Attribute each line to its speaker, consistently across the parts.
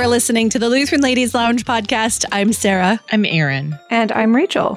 Speaker 1: are listening to the Lutheran Ladies Lounge podcast. I'm Sarah.
Speaker 2: I'm Erin.
Speaker 3: And I'm Rachel.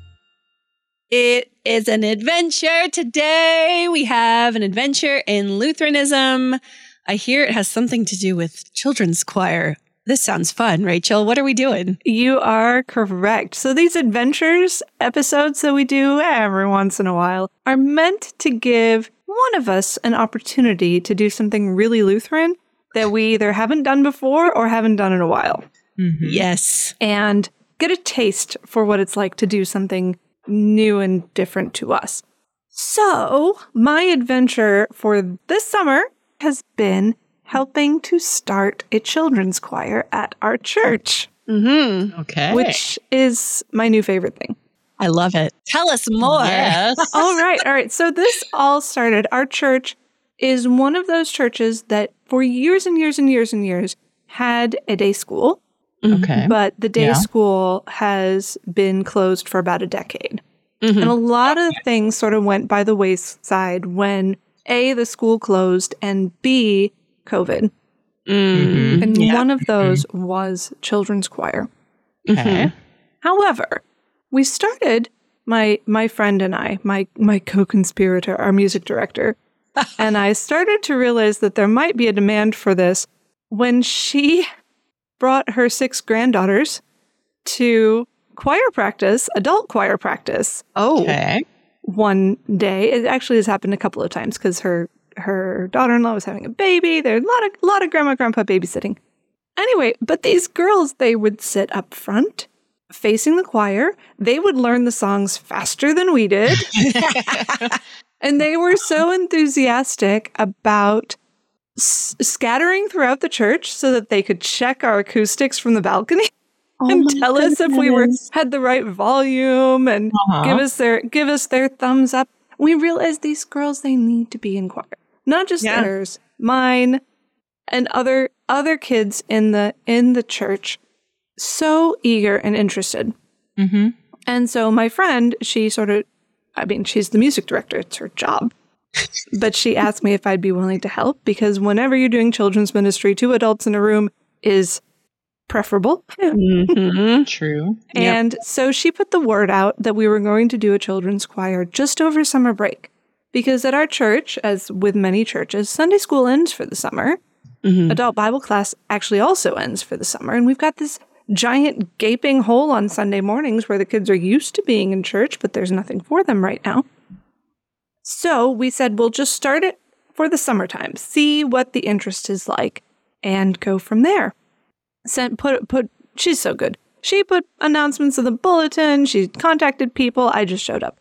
Speaker 1: It is an adventure today. We have an adventure in Lutheranism. I hear it has something to do with children's choir. This sounds fun, Rachel. What are we doing?
Speaker 3: You are correct. So these adventures episodes that we do every once in a while are meant to give one of us an opportunity to do something really Lutheran that we either haven't done before or haven't done in a while.
Speaker 1: Mm-hmm. Yes.
Speaker 3: And get a taste for what it's like to do something new and different to us. So my adventure for this summer has been helping to start a children's choir at our church.
Speaker 1: Mm-hmm.
Speaker 2: Okay.
Speaker 3: Which is my new favorite thing.
Speaker 1: I love it. Tell us more.
Speaker 2: Yes.
Speaker 3: All right. So this all started. Our church is one of those churches that for years and years and years and years had a day school.
Speaker 2: Okay.
Speaker 3: But the day school has been closed for about a decade. Mm-hmm. And a lot of things sort of went by the wayside when A, the school closed, and B, COVID.
Speaker 1: Mm-hmm.
Speaker 3: And one of those was children's choir.
Speaker 2: Okay.
Speaker 3: However, we started, my friend and I, my co-conspirator, our music director, and I started to realize that there might be a demand for this when she brought her 6 granddaughters to choir practice, adult choir practice.
Speaker 1: Oh.
Speaker 2: Okay.
Speaker 3: One day. It actually has happened a couple of times because her daughter-in-law was having a baby. There's a lot of grandma, grandpa babysitting. Anyway, but these girls, they would sit up front facing the choir. They would learn the songs faster than we did. And they were so enthusiastic about scattering throughout the church so that they could check our acoustics from the balcony and tell us if we had the right volume and give us their thumbs up. We realized these girls, they need to be in choir. Not just theirs, mine, and other kids in the church. So eager and interested.
Speaker 2: Mm-hmm.
Speaker 3: And so my friend, she's the music director. It's her job. But she asked me if I'd be willing to help because whenever you're doing children's ministry, 2 adults in a room is preferable.
Speaker 1: Mm-hmm.
Speaker 2: True.
Speaker 3: And so she put the word out that we were going to do a children's choir just over summer break. Because at our church, as with many churches, Sunday school ends for the summer. Mm-hmm. Adult Bible class actually also ends for the summer. And we've got this giant gaping hole on Sunday mornings where the kids are used to being in church, but there's nothing for them right now. So we said, we'll just start it for the summertime, see what the interest is like, and go from there. She's so good. She put announcements in the bulletin. She contacted people. I just showed up.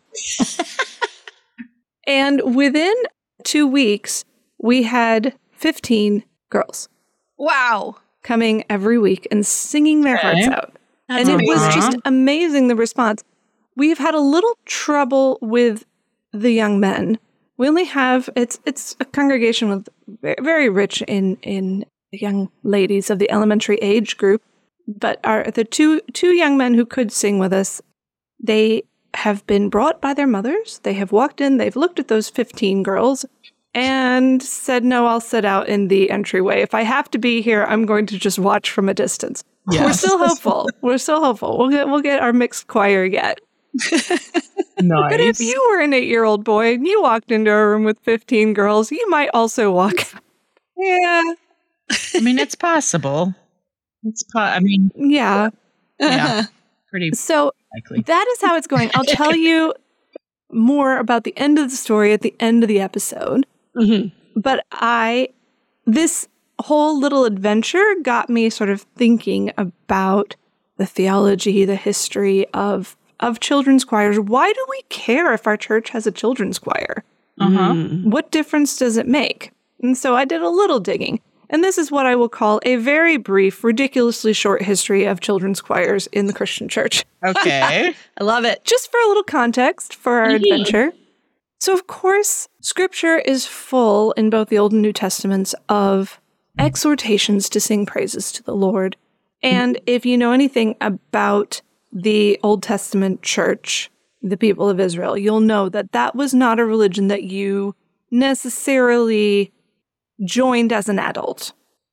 Speaker 3: And within 2 weeks, we had 15 girls.
Speaker 1: Wow.
Speaker 3: Coming every week and singing their hearts out.
Speaker 1: That's
Speaker 3: and it was
Speaker 1: amazing.
Speaker 3: just amazing, the response. We've had a little trouble with the young men. We only have, it's a congregation with very rich in young ladies of the elementary age group. But the two young men who could sing with us, they have been brought by their mothers. They have walked in, they've looked at those 15 girls and said, no, I'll sit out in the entryway. If I have to be here, I'm going to just watch from a distance. Yes. We're still hopeful. We'll get our mixed choir yet.
Speaker 2: Nice.
Speaker 3: But if you were an 8-year-old boy and you walked into a room with 15 girls, you might also walk out.
Speaker 1: Yeah.
Speaker 2: I mean, it's possible.
Speaker 3: Yeah.
Speaker 2: Pretty
Speaker 3: so
Speaker 2: likely.
Speaker 3: That is how it's going. I'll tell you more about the end of the story at the end of the episode. Mm-hmm. But this whole little adventure got me sort of thinking about the theology, the history of children's choirs. Why do we care if our church has a children's choir? What difference does it make? And so I did a little digging. And this is what I will call a very brief, ridiculously short history of children's choirs in the Christian church.
Speaker 2: Okay.
Speaker 1: I love it.
Speaker 3: Just for a little context for our adventure. So, of course, Scripture is full in both the Old and New Testaments of exhortations to sing praises to the Lord. And if you know anything about the Old Testament church, the people of Israel, you'll know that that was not a religion that you necessarily joined as an adult.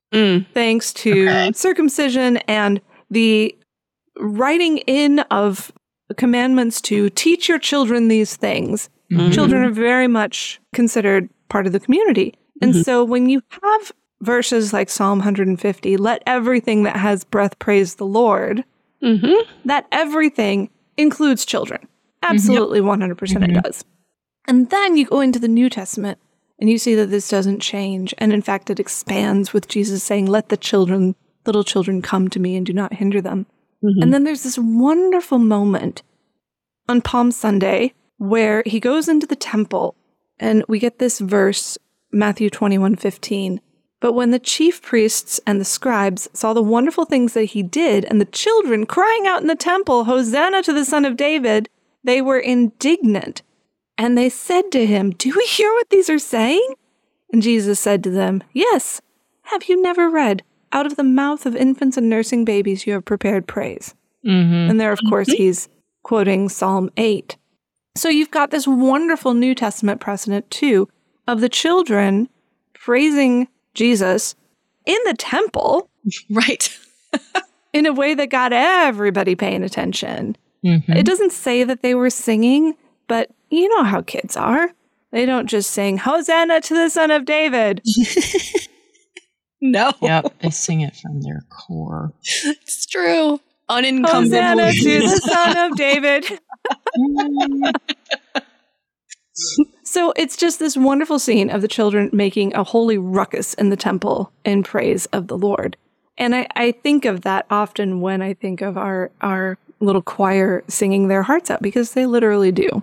Speaker 3: thanks to circumcision and the writing in of commandments to teach your children these things. Children are very much considered part of the community. And so when you have verses like Psalm 150, let everything that has breath praise the Lord, that everything includes children. Absolutely, 100% it does. And then you go into the New Testament and you see that this doesn't change. And in fact, it expands with Jesus saying, let the little children come to me and do not hinder them. And then there's this wonderful moment on Palm Sunday where he goes into the temple and we get this verse, Matthew 21:15. But when the chief priests and the scribes saw the wonderful things that he did and the children crying out in the temple, Hosanna to the Son of David, they were indignant. And they said to him, do we hear what these are saying? And Jesus said to them, yes, have you never read, out of the mouth of infants and nursing babies you have prepared praise? And there, of course, he's quoting Psalm 8. So you've got this wonderful New Testament precedent, too, of the children praising Jesus in the temple.
Speaker 1: Right.
Speaker 3: In a way that got everybody paying attention. It doesn't say that they were singing, but you know how kids are. They don't just sing, Hosanna to the Son of David.
Speaker 1: No.
Speaker 2: Yep, they sing it from their core.
Speaker 1: It's true. Unencumbered.
Speaker 3: Hosanna to the Son of David. So it's just this wonderful scene of the children making a holy ruckus in the temple in praise of the Lord. And I think of that often when I think of our little choir singing their hearts out, because they literally do.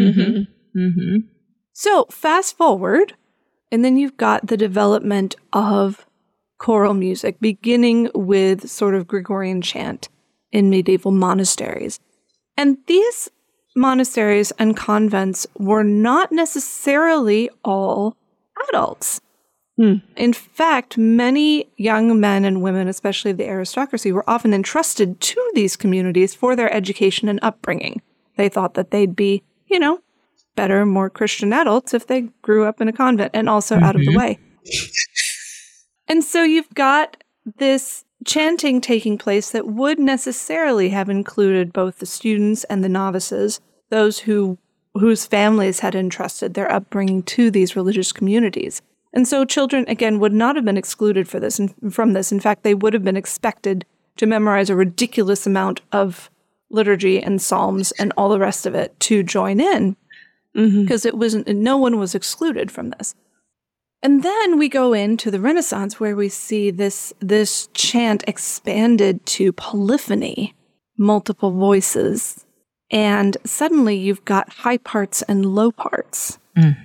Speaker 3: So fast forward, and then you've got the development of choral music, beginning with sort of Gregorian chant in medieval monasteries. And these monasteries and convents were not necessarily all adults. In fact, many young men and women, especially the aristocracy, were often entrusted to these communities for their education and upbringing. They thought that they'd be, better, more Christian adults if they grew up in a convent and also out of the way. And so you've got this chanting taking place that would necessarily have included both the students and the novices, those whose families had entrusted their upbringing to these religious communities. And so children, again, would not have been excluded from this. In fact, they would have been expected to memorize a ridiculous amount of liturgy and psalms and all the rest of it to join in, because no one was excluded from this. And then we go into the Renaissance, where we see this chant expanded to polyphony, multiple voices, and suddenly you've got high parts and low parts.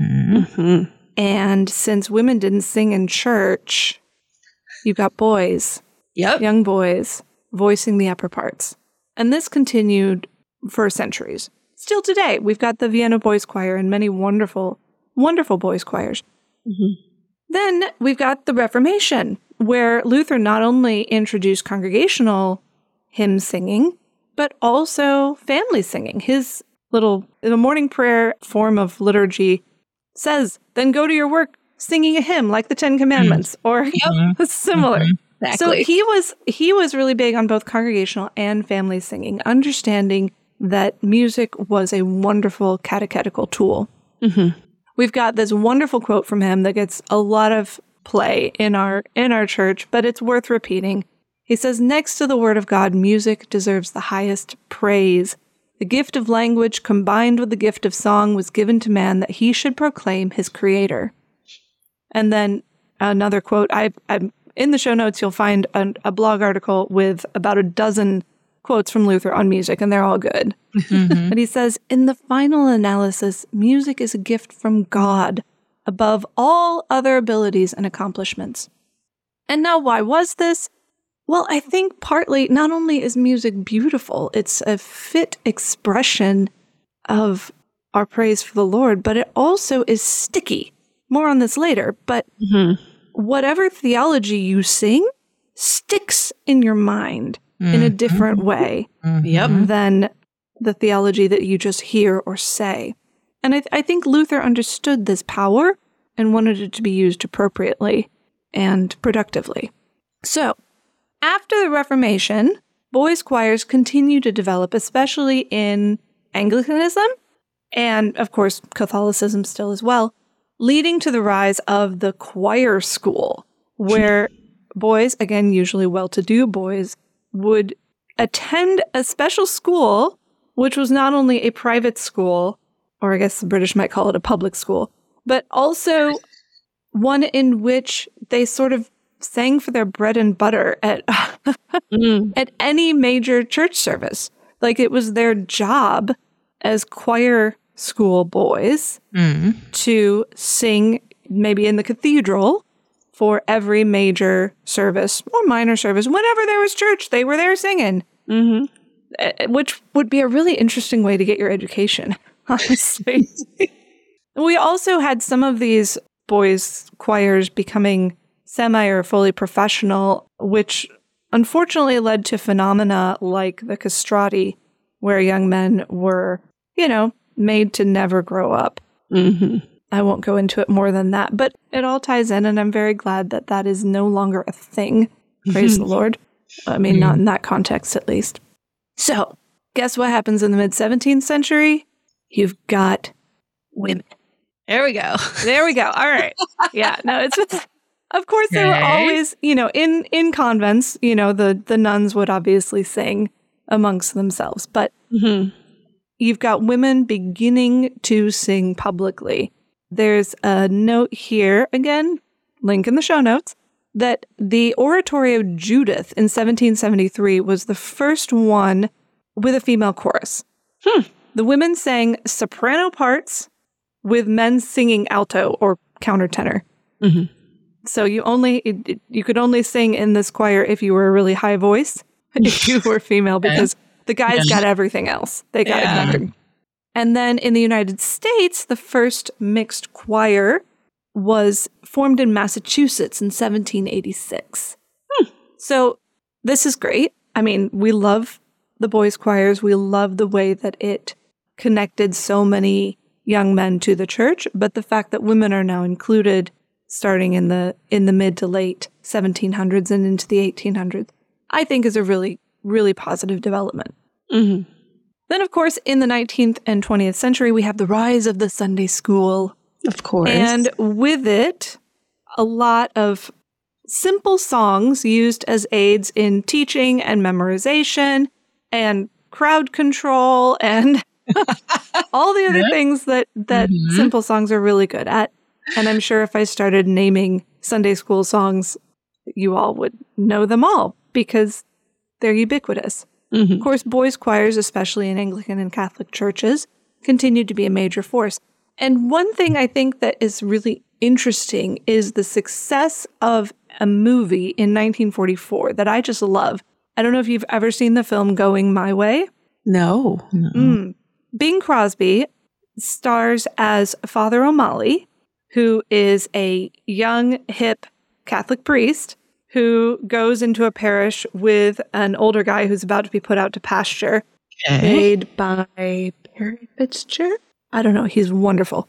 Speaker 3: And since women didn't sing in church, you've got boys, young boys, voicing the upper parts. And this continued for centuries. Still today, we've got the Vienna Boys Choir and many wonderful, wonderful boys' choirs. Then we've got the Reformation, where Luther not only introduced congregational hymn singing, but also family singing. His the morning prayer form of liturgy says, then go to your work singing a hymn like the Ten Commandments or similar.
Speaker 1: Exactly.
Speaker 3: So he was really big on both congregational and family singing, understanding that music was a wonderful catechetical tool. We've got this wonderful quote from him that gets a lot of play in our church, but it's worth repeating. He says, next to the word of God, music deserves the highest praise. The gift of language combined with the gift of song was given to man that he should proclaim his creator. And then another quote, I'm in the show notes, you'll find a blog article with about a dozen quotes from Luther on music, and they're all good. But he says, in the final analysis, music is a gift from God above all other abilities and accomplishments. And now, why was this? Well, I think partly, not only is music beautiful, it's a fit expression of our praise for the Lord, but it also is sticky. More on this later, but whatever theology you sing sticks in your mind in a different way than the theology that you just hear or say. And I think Luther understood this power and wanted it to be used appropriately and productively. So, after the Reformation, boys' choirs continue to develop, especially in Anglicanism and, of course, Catholicism still as well, leading to the rise of the choir school, where boys, again, usually well-to-do boys, would attend a special school, which was not only a private school, or I guess the British might call it a public school, but also one in which they sort of sang for their bread and butter at at any major church service. Like it was their job as choir school boys to sing maybe in the cathedral for every major service or minor service. Whenever there was church, they were there singing, which would be a really interesting way to get your education, honestly. We also had some of these boys' choirs becoming semi or fully professional, which unfortunately led to phenomena like the castrati, where young men were, made to never grow up. I won't go into it more than that, but it all ties in, and I'm very glad that that is no longer a thing. Praise the Lord. I mean, not in that context, at least. So, guess what happens in the mid-17th century? You've got women.
Speaker 1: There we go.
Speaker 3: There we go. All right. Yeah. No, it's of course they were always, in convents, the nuns would obviously sing amongst themselves, but you've got women beginning to sing publicly. There's a note here, again, link in the show notes, that the Oratory of Judith in 1773 was the first one with a female chorus. The women sang soprano parts with men singing alto or countertenor. So you could only sing in this choir if you were a really high voice, if you were female, because the guys got everything else. They got it covered. And then in the United States, the first mixed choir was formed in Massachusetts in 1786. So this is great. I mean, we love the boys' choirs. We love the way that it connected so many young men to the church, but the fact that women are now included starting in the mid to late 1700s and into the 1800s, I think is a really, really positive development. Then, of course, in the 19th and 20th century, we have the rise of the Sunday school.
Speaker 2: Of course.
Speaker 3: And with it, a lot of simple songs used as aids in teaching and memorization and crowd control and all the other things that simple songs are really good at. And I'm sure if I started naming Sunday school songs, you all would know them all because they're ubiquitous. Of course, boys' choirs, especially in Anglican and Catholic churches, continued to be a major force. And one thing I think that is really interesting is the success of a movie in 1944 that I just love. I don't know if you've ever seen the film Going My Way.
Speaker 2: No.
Speaker 3: Bing Crosby stars as Father O'Malley, who is a young, hip Catholic priest who goes into a parish with an older guy who's about to be put out to pasture, played by Perry Fitzgerald. I don't know. He's wonderful.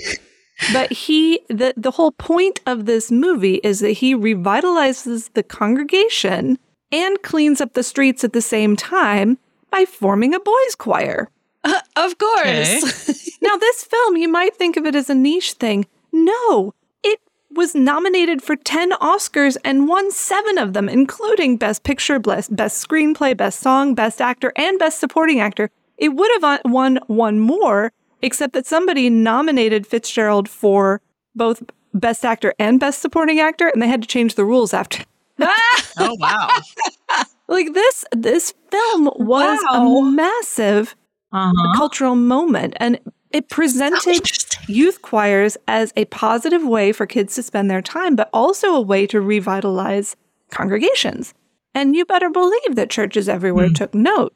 Speaker 3: But the whole point of this movie is that he revitalizes the congregation and cleans up the streets at the same time by forming a boys' choir.
Speaker 1: Of course.
Speaker 3: Now, this film, you might think of it as a niche thing. No, it was nominated for 10 Oscars and won 7 of them, including Best Picture, Best Screenplay, Best Song, Best Actor, and Best Supporting Actor. It would have won one more, except that somebody nominated Fitzgerald for both Best Actor and Best Supporting Actor, and they had to change the rules after.
Speaker 2: Oh, wow.
Speaker 3: Like this film was a massive cultural moment, and it presented youth choirs as a positive way for kids to spend their time, but also a way to revitalize congregations. And you better believe that churches everywhere took note.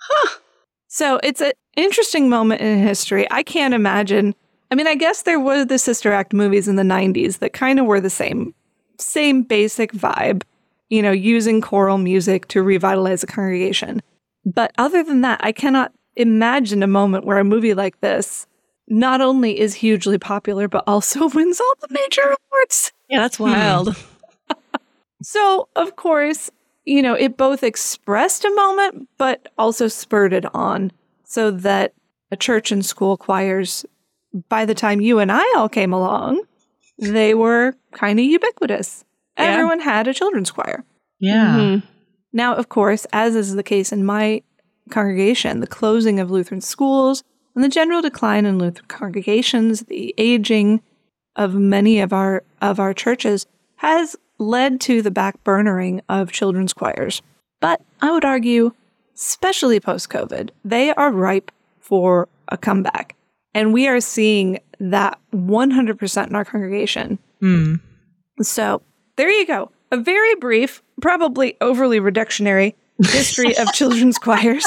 Speaker 3: So it's an interesting moment in history. I can't imagine. I mean, I guess there were the Sister Act movies in the 90s that kind of were the same basic vibe, using choral music to revitalize a congregation. But other than that, I cannot imagine a moment where a movie like this not only is hugely popular, but also wins all the major awards.
Speaker 1: Yeah, that's wild.
Speaker 3: So, of course, it both expressed a moment, but also spurred it on so that a church and school choirs, by the time you and I all came along, they were kind of ubiquitous. Yeah. Everyone had a children's choir.
Speaker 2: Yeah.
Speaker 3: Mm-hmm. Now, of course, as is the case in my congregation, the closing of Lutheran schools and the general decline in Lutheran congregations, the aging of many of our churches has led to the backburnering of children's choirs. But I would argue, especially post-COVID, they are ripe for a comeback. And we are seeing that 100% in our congregation.
Speaker 2: Mm.
Speaker 3: So there you go. A very brief, probably overly reductionary history of children's choirs.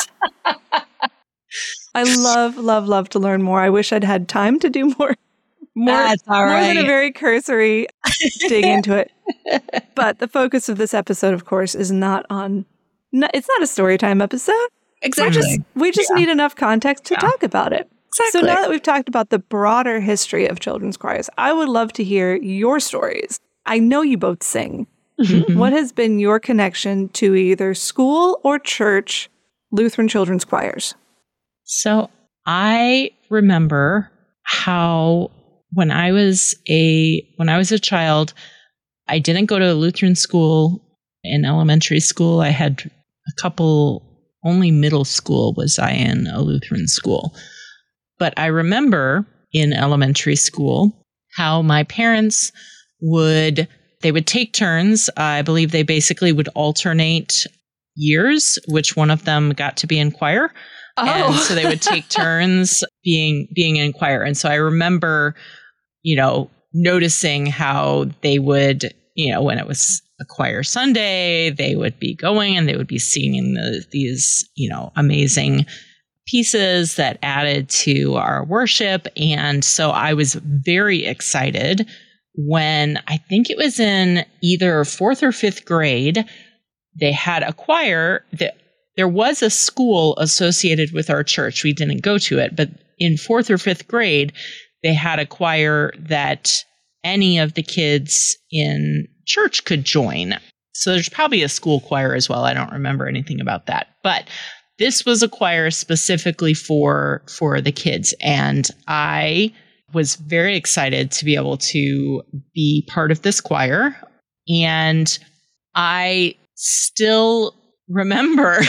Speaker 3: I love to learn more. I wish I'd had time to do more
Speaker 1: That's all right.
Speaker 3: More than a very cursory dig into it. But the focus of this episode, of course, is not on... it's not a story time episode.
Speaker 1: Exactly.
Speaker 3: We just need enough context to talk about it.
Speaker 1: Exactly.
Speaker 3: So now that we've talked about the broader history of children's choirs, I would love to hear your stories. I know you both sing.
Speaker 2: Mm-hmm.
Speaker 3: What has been your connection to either school or church Lutheran children's choirs?
Speaker 2: So I remember how when I was a child, I didn't go to a Lutheran school in elementary school. I had a couple, only middle school was I in a Lutheran school. But I remember in elementary school how my parents would take turns. I believe they basically would alternate years, which one of them got to be in choir.
Speaker 3: Oh.
Speaker 2: And so they would take turns being in choir. And so I remember, noticing how they would, when it was a choir Sunday, they would be going and they would be singing these, amazing pieces that added to our worship. And so I was very excited when I think it was in either 4th or 5th grade, they had a choir that there was a school associated with our church. We didn't go to it, but in 4th or 5th grade, they had a choir that any of the kids in church could join. So there's probably a school choir as well. I don't remember anything about that, but this was a choir specifically for the kids. And I was very excited to be able to be part of this choir. And I still remember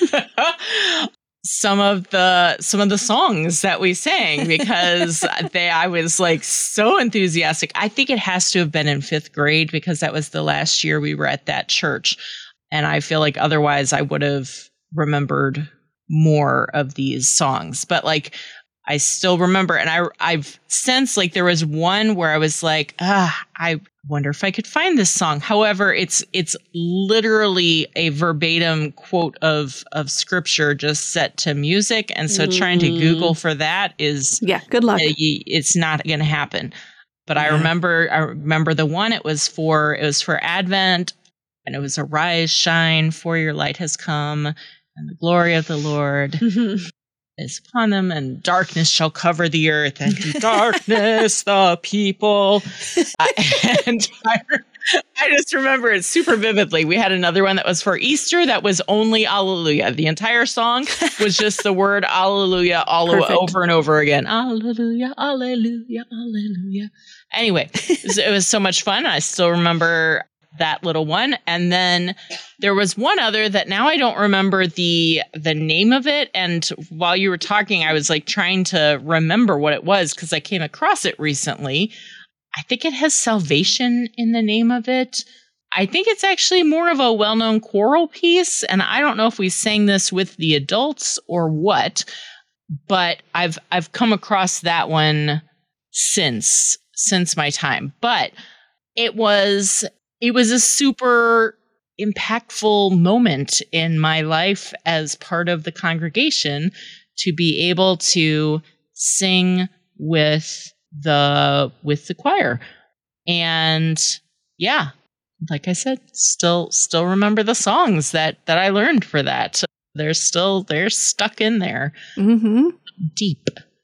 Speaker 2: some of the songs that we sang because I was like so enthusiastic. I think it has to have been in 5th grade because that was the last year we were at that church. And I feel like otherwise I would have remembered more of these songs. But like I still remember, and I've since like there was one where I was like, I wonder if I could find this song. However, it's literally a verbatim quote of scripture just set to music, and so trying to Google for that is
Speaker 3: good luck.
Speaker 2: It's not going to happen. But I remember the one. It was for Advent, and it was "Arise, shine, for your light has come, and the glory of the Lord." is upon them, and darkness shall cover the earth, and in darkness the people. And I just remember it super vividly. We had another one that was for Easter that was only Alleluia. The entire song was just the word Alleluia over and over again. Alleluia, Alleluia, Alleluia. Anyway, it was so much fun. I still remember that little one. And then there was one other that now I don't remember the name of it. And while you were talking, I was like trying to remember what it was because I came across it recently. I think it has salvation in the name of it. I think it's actually more of a well-known choral piece. And I don't know if we sang this with the adults or what, but I've come across that one since my time. But it was a super impactful moment in my life as part of the congregation to be able to sing with the choir. And yeah, like I said, still remember the songs that I learned for that. They're stuck in there.
Speaker 3: Mm-hmm.
Speaker 2: Deep.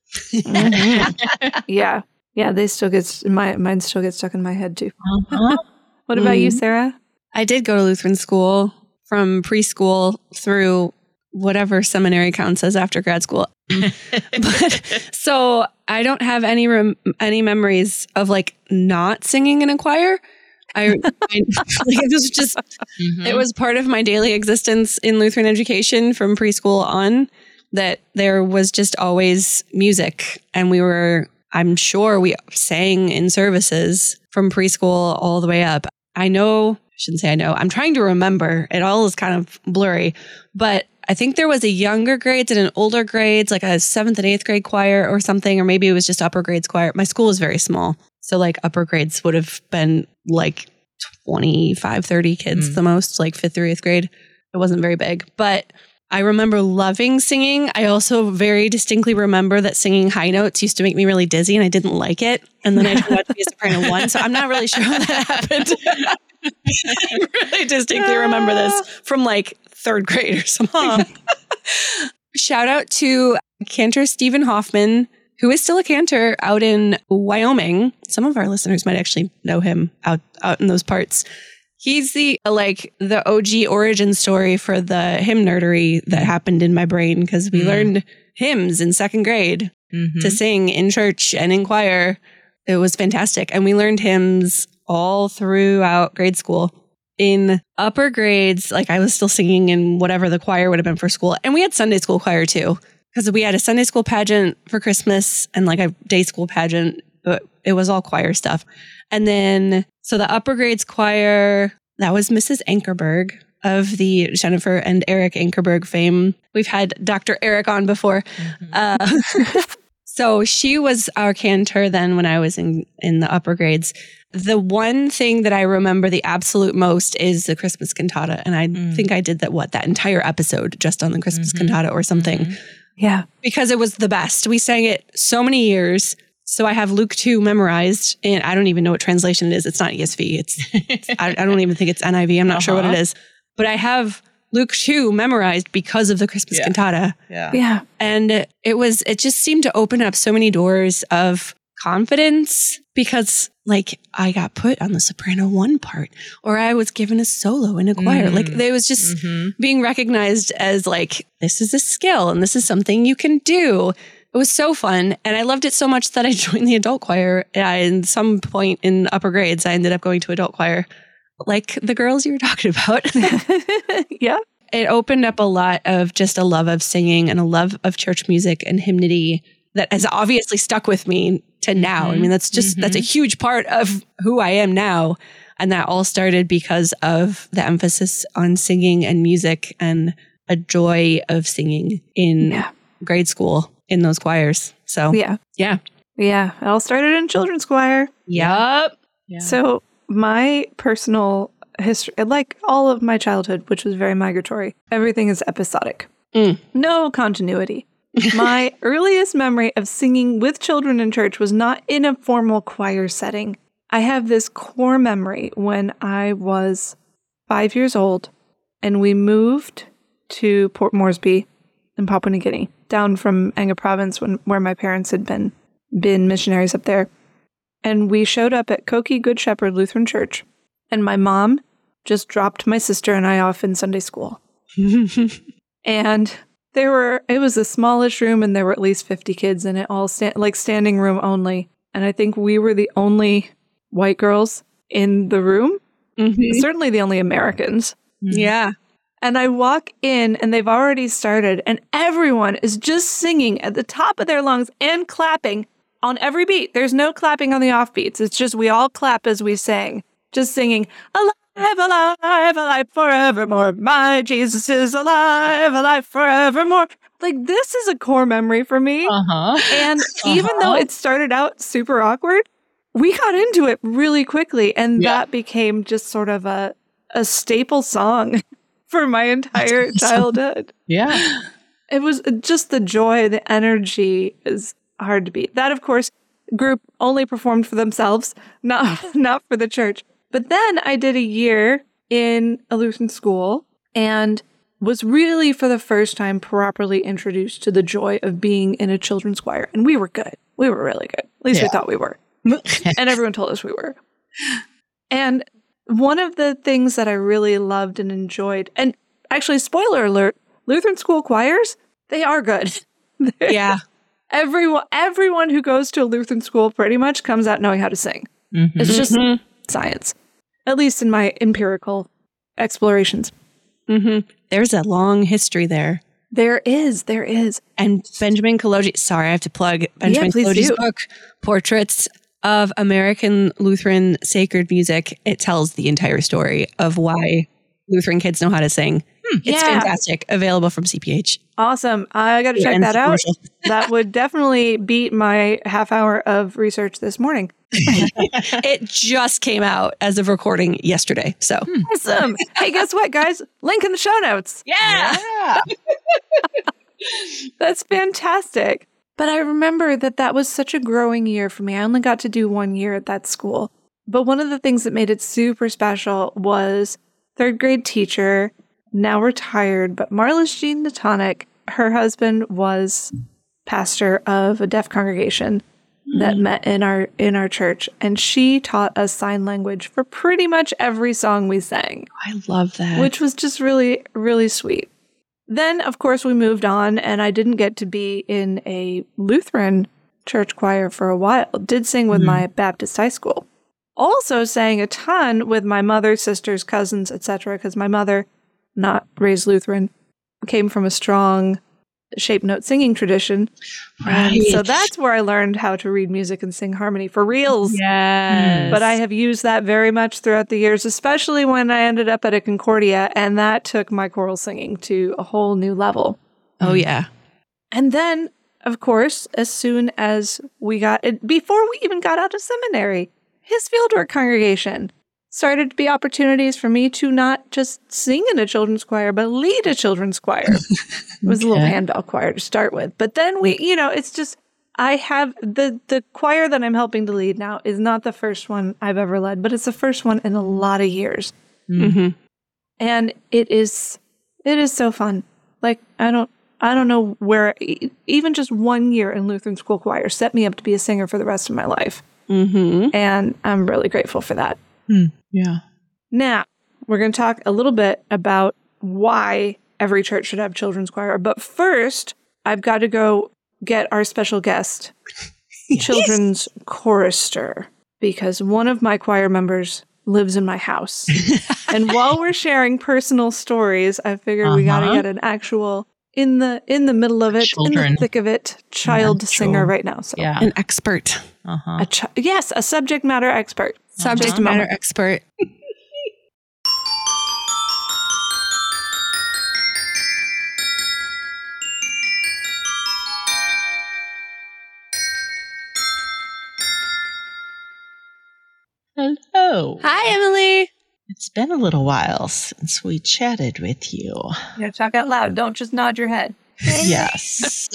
Speaker 3: Mm-hmm. Yeah, they still mine still get stuck in my head too.
Speaker 2: Uh-huh.
Speaker 3: What about you, Sarah?
Speaker 1: I did go to Lutheran school from preschool through whatever seminary counts as after grad school. But so I don't have any memories of like not singing in a choir. Like it was just, it was part of my daily existence in Lutheran education from preschool on, that there was just always music. And I'm sure we sang in services from preschool all the way up. I shouldn't say I know. I'm trying to remember. It all is kind of blurry, but I think there was a younger grades and an older grades, like a 7th and 8th grade choir or something, or maybe it was just upper grades choir. My school was very small. So like upper grades would have been like 25, 30 kids the most, like 5th through 8th grade. It wasn't very big, but I remember loving singing. I also very distinctly remember that singing high notes used to make me really dizzy and I didn't like it. And then I turned out to be a soprano 1. So I'm not really sure how that happened. I really distinctly remember this from like 3rd grade or something. Shout out to cantor Stephen Hoffman, who is still a cantor out in Wyoming. Some of our listeners might actually know him out in those parts. He's the OG origin story for the hymn nerdery that happened in my brain, because we learned hymns in 2nd grade to sing in church and in choir. It was fantastic. And we learned hymns all throughout grade school. In upper grades, like I was still singing in whatever the choir would have been for school. And we had Sunday school choir too, because we had a Sunday school pageant for Christmas and like a day school pageant, but it was all choir stuff. And then, so the upper grades choir, that was Mrs. Ankerberg of the Jennifer and Eric Ankerberg fame. We've had Dr. Eric on before. So she was our cantor then when I was in the upper grades. The one thing that I remember the absolute most is the Christmas cantata. And I think I did that entire episode just on the Christmas cantata or something.
Speaker 3: Yeah.
Speaker 1: Because it was the best. We sang it so many years. So I have Luke 2 memorized, and I don't even know what translation it is. It's not ESV. I don't even think it's NIV. I'm not sure what it is. But I have Luke 2 memorized because of the Christmas cantata.
Speaker 3: Yeah.
Speaker 1: And it just seemed to open up so many doors of confidence, because like I got put on the soprano 1 part, or I was given a solo in a choir. Like it was just being recognized as like, this is a skill and this is something you can do. It was so fun. And I loved it so much that I joined the adult choir. In some point in upper grades, I ended up going to adult choir, like the girls you were talking about.
Speaker 3: Yeah.
Speaker 1: It opened up a lot of just a love of singing and a love of church music and hymnody that has obviously stuck with me to now. I mean, that's a huge part of who I am now. And that all started because of the emphasis on singing and music and a joy of singing in grade school in those choirs. So
Speaker 3: Yeah. It all started in children's choir.
Speaker 1: Yep.
Speaker 2: Yeah.
Speaker 3: So my personal history, like all of my childhood, which was very migratory, everything is episodic. No continuity. My earliest memory of singing with children in church was not in a formal choir setting. I have this core memory when I was 5 years old and we moved to Port Moresby in Papua New Guinea, down from Anga province where my parents had been missionaries up there. And we showed up at Koki Good Shepherd Lutheran Church, and my mom just dropped my sister and I off in Sunday school. And it was a smallish room and there were at least 50 kids in it, all standing room only. And I think we were the only white girls in the room. Certainly the only Americans.
Speaker 1: Yeah.
Speaker 3: And I walk in and they've already started and everyone is just singing at the top of their lungs and clapping on every beat. There's no clapping on the offbeats. It's just we all clap as we sing, just singing, alive, alive, alive forevermore. My Jesus is alive forevermore. Like, this is a core memory for me. And even though it started out super awkward, we got into it really quickly. And that became just sort of a staple song for my entire childhood.
Speaker 2: Yeah.
Speaker 3: It was just the joy, the energy is hard to beat. That, of course, group only performed for themselves, not for the church. But then I did a year in a Lutheran school and was really, for the first time, properly introduced to the joy of being in a children's choir. And we were good. We were really good. At least we thought we were. And everyone told us we were. And one of the things that I really loved and enjoyed, and actually, spoiler alert, Lutheran school choirs, they are good.
Speaker 1: Yeah.
Speaker 3: Everyone who goes to a Lutheran school pretty much comes out knowing how to sing.
Speaker 2: Mm-hmm.
Speaker 3: It's just science, at least in my empirical explorations.
Speaker 1: Mm-hmm. There's a long history there.
Speaker 3: There is.
Speaker 1: And Benjamin Kaloji, sorry, I have to plug Benjamin
Speaker 3: please
Speaker 1: Kaloji's
Speaker 3: do.
Speaker 1: book, Portraits of American Lutheran Sacred Music. It tells the entire story of why Lutheran kids know how to sing. It's fantastic. Available from CPH.
Speaker 3: Awesome. I got to check that out. That would definitely beat my half hour of research this morning.
Speaker 1: It just came out as of recording yesterday. So
Speaker 3: Awesome. Hey, guess what, guys? Link in the show notes.
Speaker 2: Yeah.
Speaker 3: That's fantastic. But I remember that was such a growing year for me. I only got to do 1 year at that school. But one of the things that made it super special was third grade teacher, now retired, but Marlis Jean Natonic, her husband was pastor of a deaf congregation that met in our church, and she taught us sign language for pretty much every song we sang.
Speaker 1: I love that.
Speaker 3: Which was just really, really sweet. Then, of course, we moved on, and I didn't get to be in a Lutheran church choir for a while. Did sing with my Baptist high school. Also sang a ton with my mother, sisters, cousins, etc., because my mother, not raised Lutheran, came from a strong shape note singing tradition.
Speaker 1: Right.
Speaker 3: So that's where I learned how to read music and sing harmony for reals.
Speaker 1: Yes.
Speaker 3: But I have used that very much throughout the years, especially when I ended up at a Concordia, and that took my choral singing to a whole new level.
Speaker 1: Oh, yeah.
Speaker 3: And then, of course, as soon as we got it, before we even got out of seminary, his fieldwork congregation started to be opportunities for me to not just sing in a children's choir, but lead a children's choir. It was a little handbell choir to start with. But then it's just, I have the choir that I'm helping to lead now is not the first one I've ever led, but it's the first one in a lot of years.
Speaker 1: Mm-hmm.
Speaker 3: And it is so fun. Like, I don't know where, even just 1 year in Lutheran school choir set me up to be a singer for the rest of my life.
Speaker 1: Mm-hmm.
Speaker 3: And I'm really grateful for that.
Speaker 2: Yeah.
Speaker 3: Now, we're going to talk a little bit about why every church should have children's choir. But first, I've got to go get our special guest, children's chorister, because one of my choir members lives in my house. And while we're sharing personal stories, I figured we got to get an actual, in the middle of it, in the thick of it, child singer right now. So
Speaker 1: an expert.
Speaker 3: yes, a subject matter expert.
Speaker 1: Subject matter expert.
Speaker 2: Hello.
Speaker 1: Hi, Emily.
Speaker 2: It's been a little while since we chatted with you.
Speaker 3: Yeah, talk out loud. Don't just nod your head.
Speaker 2: Yes.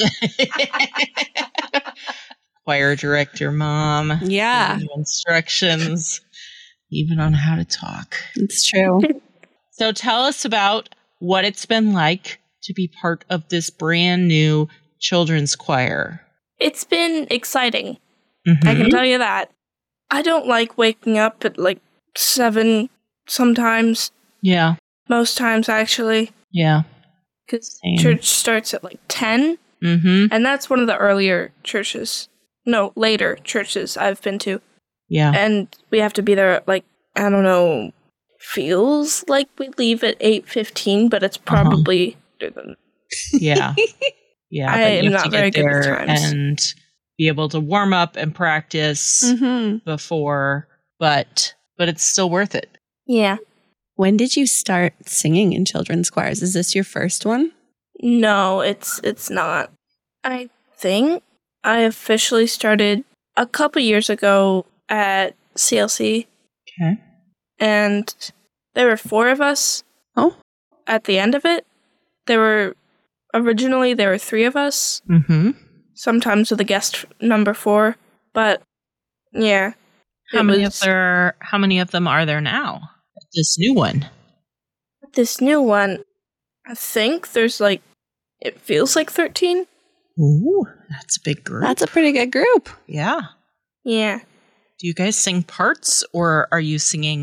Speaker 2: Choir director, mom.
Speaker 1: Yeah.
Speaker 2: Giving you instructions, even on how to talk.
Speaker 1: It's true.
Speaker 2: So tell us about what it's been like to be part of this brand new children's choir.
Speaker 4: It's been exciting.
Speaker 2: Mm-hmm.
Speaker 4: I can tell you that. I don't like waking up at like 7 sometimes.
Speaker 2: Yeah.
Speaker 4: Most times, actually.
Speaker 2: Yeah.
Speaker 4: Because
Speaker 2: Same.
Speaker 4: church starts at like 10.
Speaker 2: Mm-hmm.
Speaker 4: And that's one of the earlier churches. No, later churches I've been to.
Speaker 2: Yeah.
Speaker 4: And we have to be there at like, I don't know, feels like we leave at 8:15, but it's probably later than.
Speaker 2: Yeah. Yeah.
Speaker 4: I
Speaker 2: but
Speaker 4: am
Speaker 2: you have
Speaker 4: not
Speaker 2: to
Speaker 4: very
Speaker 2: get
Speaker 4: good with
Speaker 2: there
Speaker 4: times.
Speaker 2: and be able to warm up and practice before, but it's still worth it.
Speaker 4: Yeah.
Speaker 1: When did you start singing in children's choirs? Is this your first one?
Speaker 4: No, it's not. I think I officially started a couple years ago at CLC.
Speaker 2: Okay.
Speaker 4: And there were 4 of us.
Speaker 1: Oh.
Speaker 4: At the end of it, originally there were 3 of us.
Speaker 2: Mm-hmm.
Speaker 4: Sometimes with a guest number 4, but yeah.
Speaker 2: How many of them are there now? This new one.
Speaker 4: This new one, I think there's it feels like 13.
Speaker 2: Ooh, that's a big group.
Speaker 1: That's a pretty good group.
Speaker 2: Yeah.
Speaker 4: Yeah.
Speaker 2: Do you guys sing parts or are you singing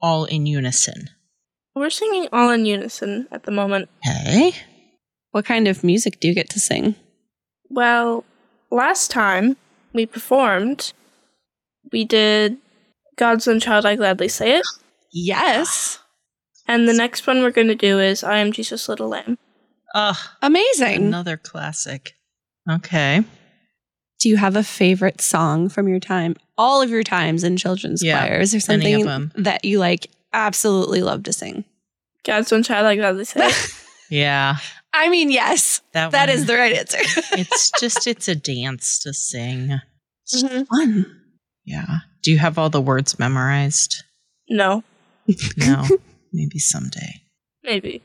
Speaker 2: all in unison?
Speaker 4: We're singing all in unison at the moment.
Speaker 2: Okay.
Speaker 1: What kind of music do you get to sing?
Speaker 4: Well, last time we performed, we did God's Own Child, I Gladly Say It.
Speaker 1: Yes.
Speaker 4: And the next one we're going to do is I Am Jesus' Little Lamb.
Speaker 1: Amazing.
Speaker 2: Another classic. Okay.
Speaker 1: Do you have a favorite song from your time? All of your times in children's choir. Is there
Speaker 2: any of
Speaker 1: something
Speaker 2: 'em.
Speaker 1: that you absolutely love to sing?
Speaker 4: God's Own Child, I Gladly Say It.
Speaker 2: Yeah.
Speaker 1: I mean, yes.
Speaker 2: That
Speaker 1: That
Speaker 2: one.
Speaker 1: is the right answer.
Speaker 2: It's a dance to sing.
Speaker 1: It's just fun.
Speaker 2: Yeah. Do you have all the words memorized?
Speaker 4: No,
Speaker 2: No. Maybe someday.
Speaker 4: maybe.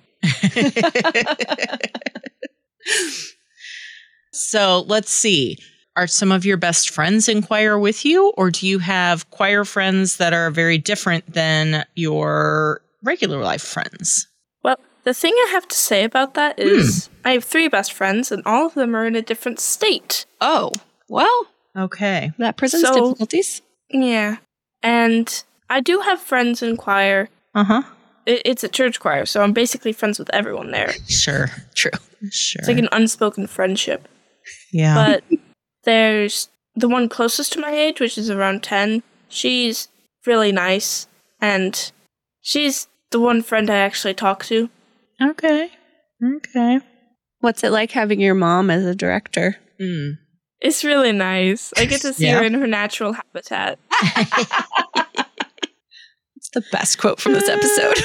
Speaker 2: So let's see. Are some of your best friends in choir with you, or do you have choir friends that are very different than your regular life friends?
Speaker 4: Well, the thing I have to say about that is I have 3 best friends, and all of them are in a different state.
Speaker 1: Oh, well,
Speaker 2: Okay.
Speaker 1: that presents
Speaker 4: So-
Speaker 1: difficulties.
Speaker 4: Yeah. And I do have friends in choir.
Speaker 2: Uh-huh.
Speaker 4: It's a church choir, so I'm basically friends with everyone there.
Speaker 2: Sure. True. Sure.
Speaker 4: It's like an unspoken friendship.
Speaker 2: yeah.
Speaker 4: But there's the one closest to my age, which is around 10. She's really nice, and she's the one friend I actually talk to.
Speaker 2: Okay. Okay.
Speaker 1: What's it like having your mom as a director?
Speaker 2: Mm.
Speaker 4: It's really nice. I get to see
Speaker 2: Yeah.
Speaker 4: her in her natural habitat.
Speaker 1: It's the best quote from this episode.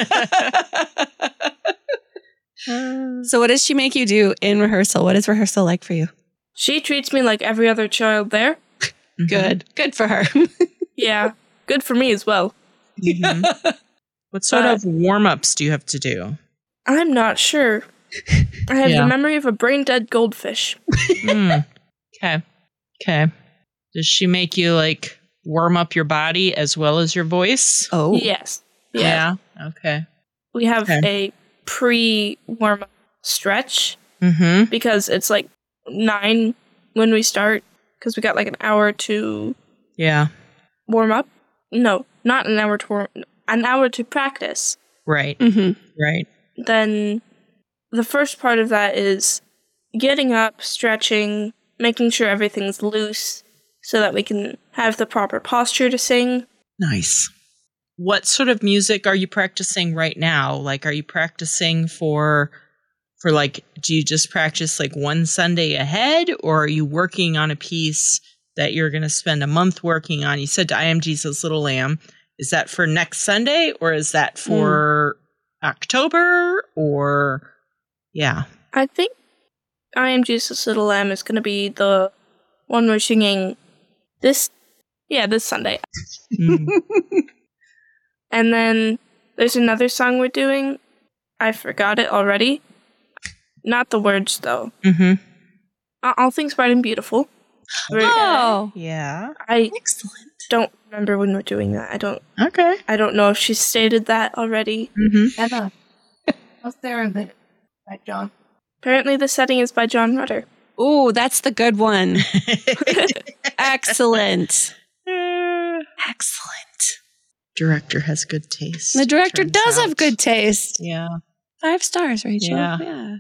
Speaker 1: So what does she make you do in rehearsal? What is rehearsal like for you?
Speaker 4: She treats me like every other child there.
Speaker 1: Good. Good for her.
Speaker 4: Yeah, good for me as well.
Speaker 2: Mhm. What sort
Speaker 4: But-
Speaker 2: of warm-ups do you have to do?
Speaker 4: I'm not sure. I have
Speaker 2: Yeah.
Speaker 4: the memory of a brain-dead goldfish.
Speaker 2: Okay. Okay. Does she make you warm up your body as well as your voice?
Speaker 1: Oh.
Speaker 4: Yes. Yeah.
Speaker 2: Yeah. Okay.
Speaker 4: We have
Speaker 2: Okay.
Speaker 4: a pre-warm-up stretch
Speaker 2: Mm-hmm.
Speaker 4: because it's 9 when we start because we got an hour to
Speaker 2: Yeah.
Speaker 4: warm up. No, not an hour to an hour to practice.
Speaker 2: Right.
Speaker 1: Mm-hmm.
Speaker 2: Right.
Speaker 4: Then the first part of that is getting up, stretching, making sure everything's loose so that we can have the proper posture to sing.
Speaker 2: Nice. What sort of music are you practicing right now? Are you practicing for do you just practice one Sunday ahead, or are you working on a piece that you're going to spend a month working on? You said I Am Jesus' Little Lamb. Is that for next Sunday, or is that for October, or yeah?
Speaker 4: I think I Am Jesus' Little Lamb is going to be the one we're singing this Sunday.
Speaker 2: Mm.
Speaker 4: And then there's another song we're doing. I forgot it already. Not the words, though.
Speaker 2: Mm-hmm.
Speaker 4: All Things Bright and Beautiful.
Speaker 1: Oh.
Speaker 2: Yeah.
Speaker 4: I
Speaker 1: Excellent.
Speaker 4: don't remember when we're doing that.
Speaker 2: Okay.
Speaker 4: I don't know if she stated that already.
Speaker 2: Mm-hmm.
Speaker 5: Emma, how's there a bit? Right, John?
Speaker 4: Apparently the setting is by John Rutter.
Speaker 1: Ooh, that's the good one. Excellent. Excellent.
Speaker 2: Director has good taste.
Speaker 1: The director
Speaker 2: turns
Speaker 1: does
Speaker 2: out.
Speaker 1: have good taste.
Speaker 2: Yeah.
Speaker 1: 5 stars, Rachel.
Speaker 2: Yeah.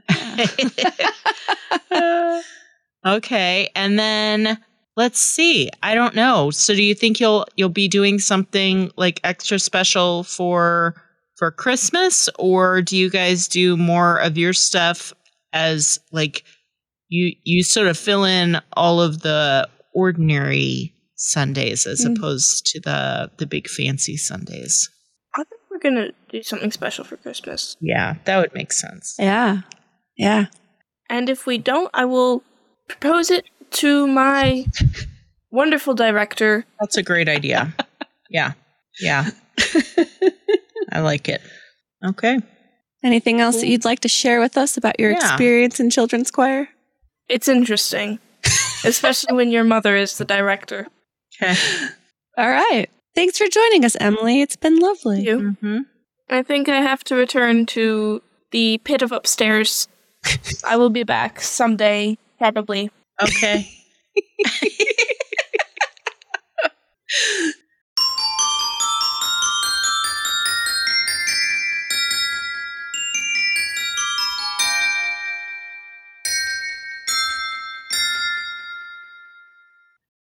Speaker 1: Yeah.
Speaker 2: Okay, and then let's see. I don't know. So, do you think you'll be doing something extra special for Christmas, or do you guys do more of your stuff as you sort of fill in all of the ordinary Sundays as opposed to the big fancy Sundays?
Speaker 4: I think we're going to do something special for Christmas.
Speaker 2: Yeah, that would make sense.
Speaker 1: Yeah. Yeah.
Speaker 4: And if we don't, I will propose it to my wonderful director.
Speaker 2: That's a great idea. Yeah. Yeah. I like it. Okay.
Speaker 1: Anything else that you'd like to share with us about your
Speaker 2: Yeah.
Speaker 1: experience in children's choir?
Speaker 4: It's interesting, especially when your mother is the director.
Speaker 2: Okay.
Speaker 1: All right. Thanks for joining us, Emily. It's been lovely.
Speaker 4: You.
Speaker 2: Mm-hmm.
Speaker 4: I think I have to return to the pit of upstairs. I will be back someday, probably.
Speaker 2: Okay.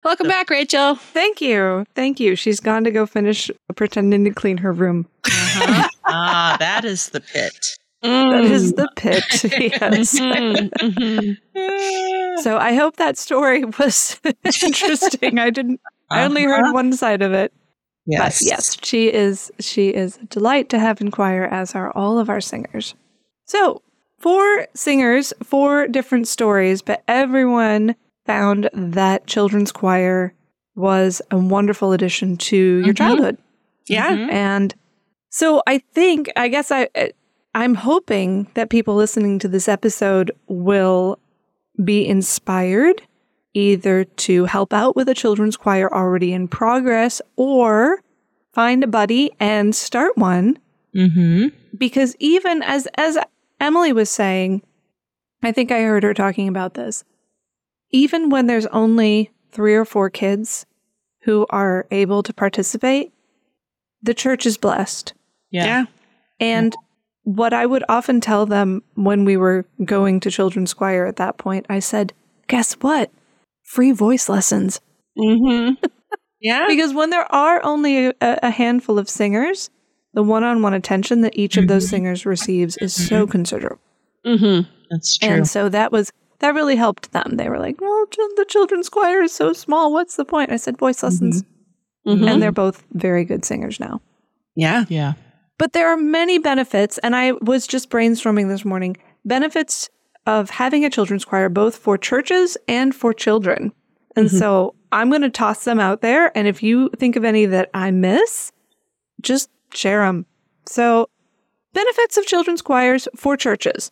Speaker 1: Welcome back, Rachel.
Speaker 3: Thank you. Thank you. She's gone to go finish pretending to clean her room.
Speaker 2: Uh-huh. That is the pit.
Speaker 3: That is the pit. Yes. So I hope that story was interesting. I only heard one side of it.
Speaker 2: Yes.
Speaker 3: But yes, she is a delight to have in choir, as are all of our singers. So 4 singers, 4 different stories, but everyone found that children's choir was a wonderful addition to your childhood.
Speaker 1: Yeah.
Speaker 3: And so I'm hoping that people listening to this episode will be inspired either to help out with a children's choir already in progress or find a buddy and start one. Because even as Emily was saying, I think I heard her talking about this, even when there's only 3 or 4 kids who are able to participate, the church is blessed.
Speaker 1: Yeah.
Speaker 3: And what I would often tell them when we were going to children's choir at that point, I said, guess what? Free voice lessons.
Speaker 1: Yeah.
Speaker 3: Because when there are only a handful of singers, the one-on-one attention that each of those singers receives is so considerable.
Speaker 2: That's true.
Speaker 3: And so that really helped them. They were like, well, the children's choir is so small. What's the point? I said, voice lessons. And they're both very good singers now.
Speaker 1: Yeah.
Speaker 2: Yeah.
Speaker 3: But there are many benefits, and I was just brainstorming this morning, benefits of having a children's choir, both for churches and for children. And so I'm going to toss them out there. And if you think of any that I miss, just share them. So benefits of children's choirs for churches.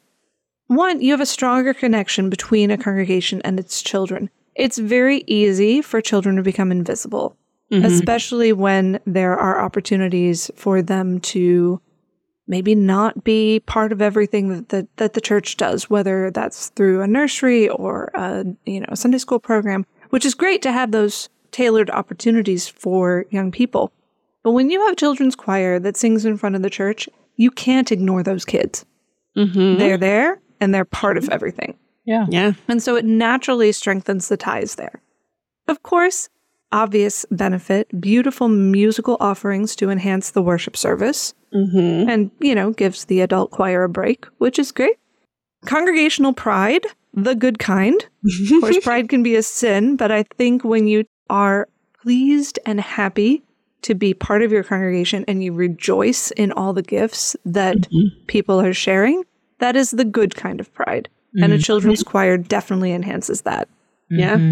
Speaker 3: 1, you have a stronger connection between a congregation and its children. It's very easy for children to become invisible, especially when there are opportunities for them to maybe not be part of everything that the church does, whether that's through a nursery or a Sunday school program, which is great to have those tailored opportunities for young people. But when you have a children's choir that sings in front of the church, you can't ignore those kids. They're there and they're part of everything.
Speaker 1: Yeah.
Speaker 3: And so it naturally strengthens the ties there. Of course, obvious benefit, beautiful musical offerings to enhance the worship service. And, gives the adult choir a break, which is great. Congregational pride, the good kind. Of course, pride can be a sin, but I think when you are pleased and happy to be part of your congregation and you rejoice in all the gifts that people are sharing, that is the good kind of pride. And a children's choir definitely enhances that.
Speaker 1: Yeah.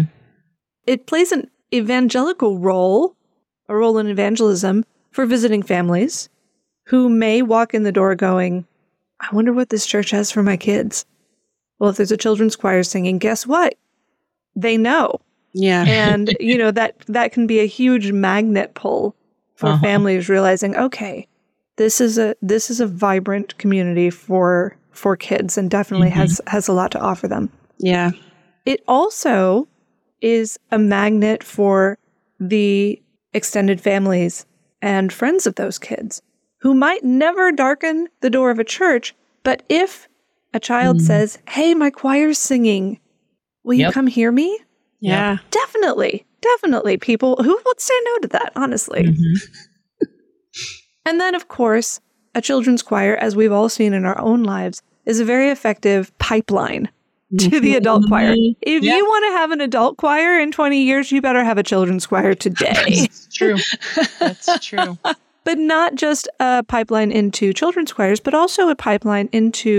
Speaker 3: It plays an evangelical role, a role in evangelism for visiting families who may walk in the door going, I wonder what this church has for my kids. Well, if there's a children's choir singing, guess what? They know.
Speaker 1: Yeah.
Speaker 3: And, that can be a huge magnet pull for families realizing, okay, this is a vibrant community for kids and definitely has a lot to offer them.
Speaker 1: Yeah.
Speaker 3: It also is a magnet for the extended families and friends of those kids who might never darken the door of a church, but if a child says, hey, my choir's singing, will you come hear me?
Speaker 1: Yeah.
Speaker 3: Definitely. People who would say no to that, honestly. And then, of course, a children's choir, as we've all seen in our own lives, is a very effective pipeline to the adult choir. If you want to have an adult choir in 20 years, you better have a children's choir today.
Speaker 2: That's true. That's true.
Speaker 3: But not just a pipeline into children's choirs, but also a pipeline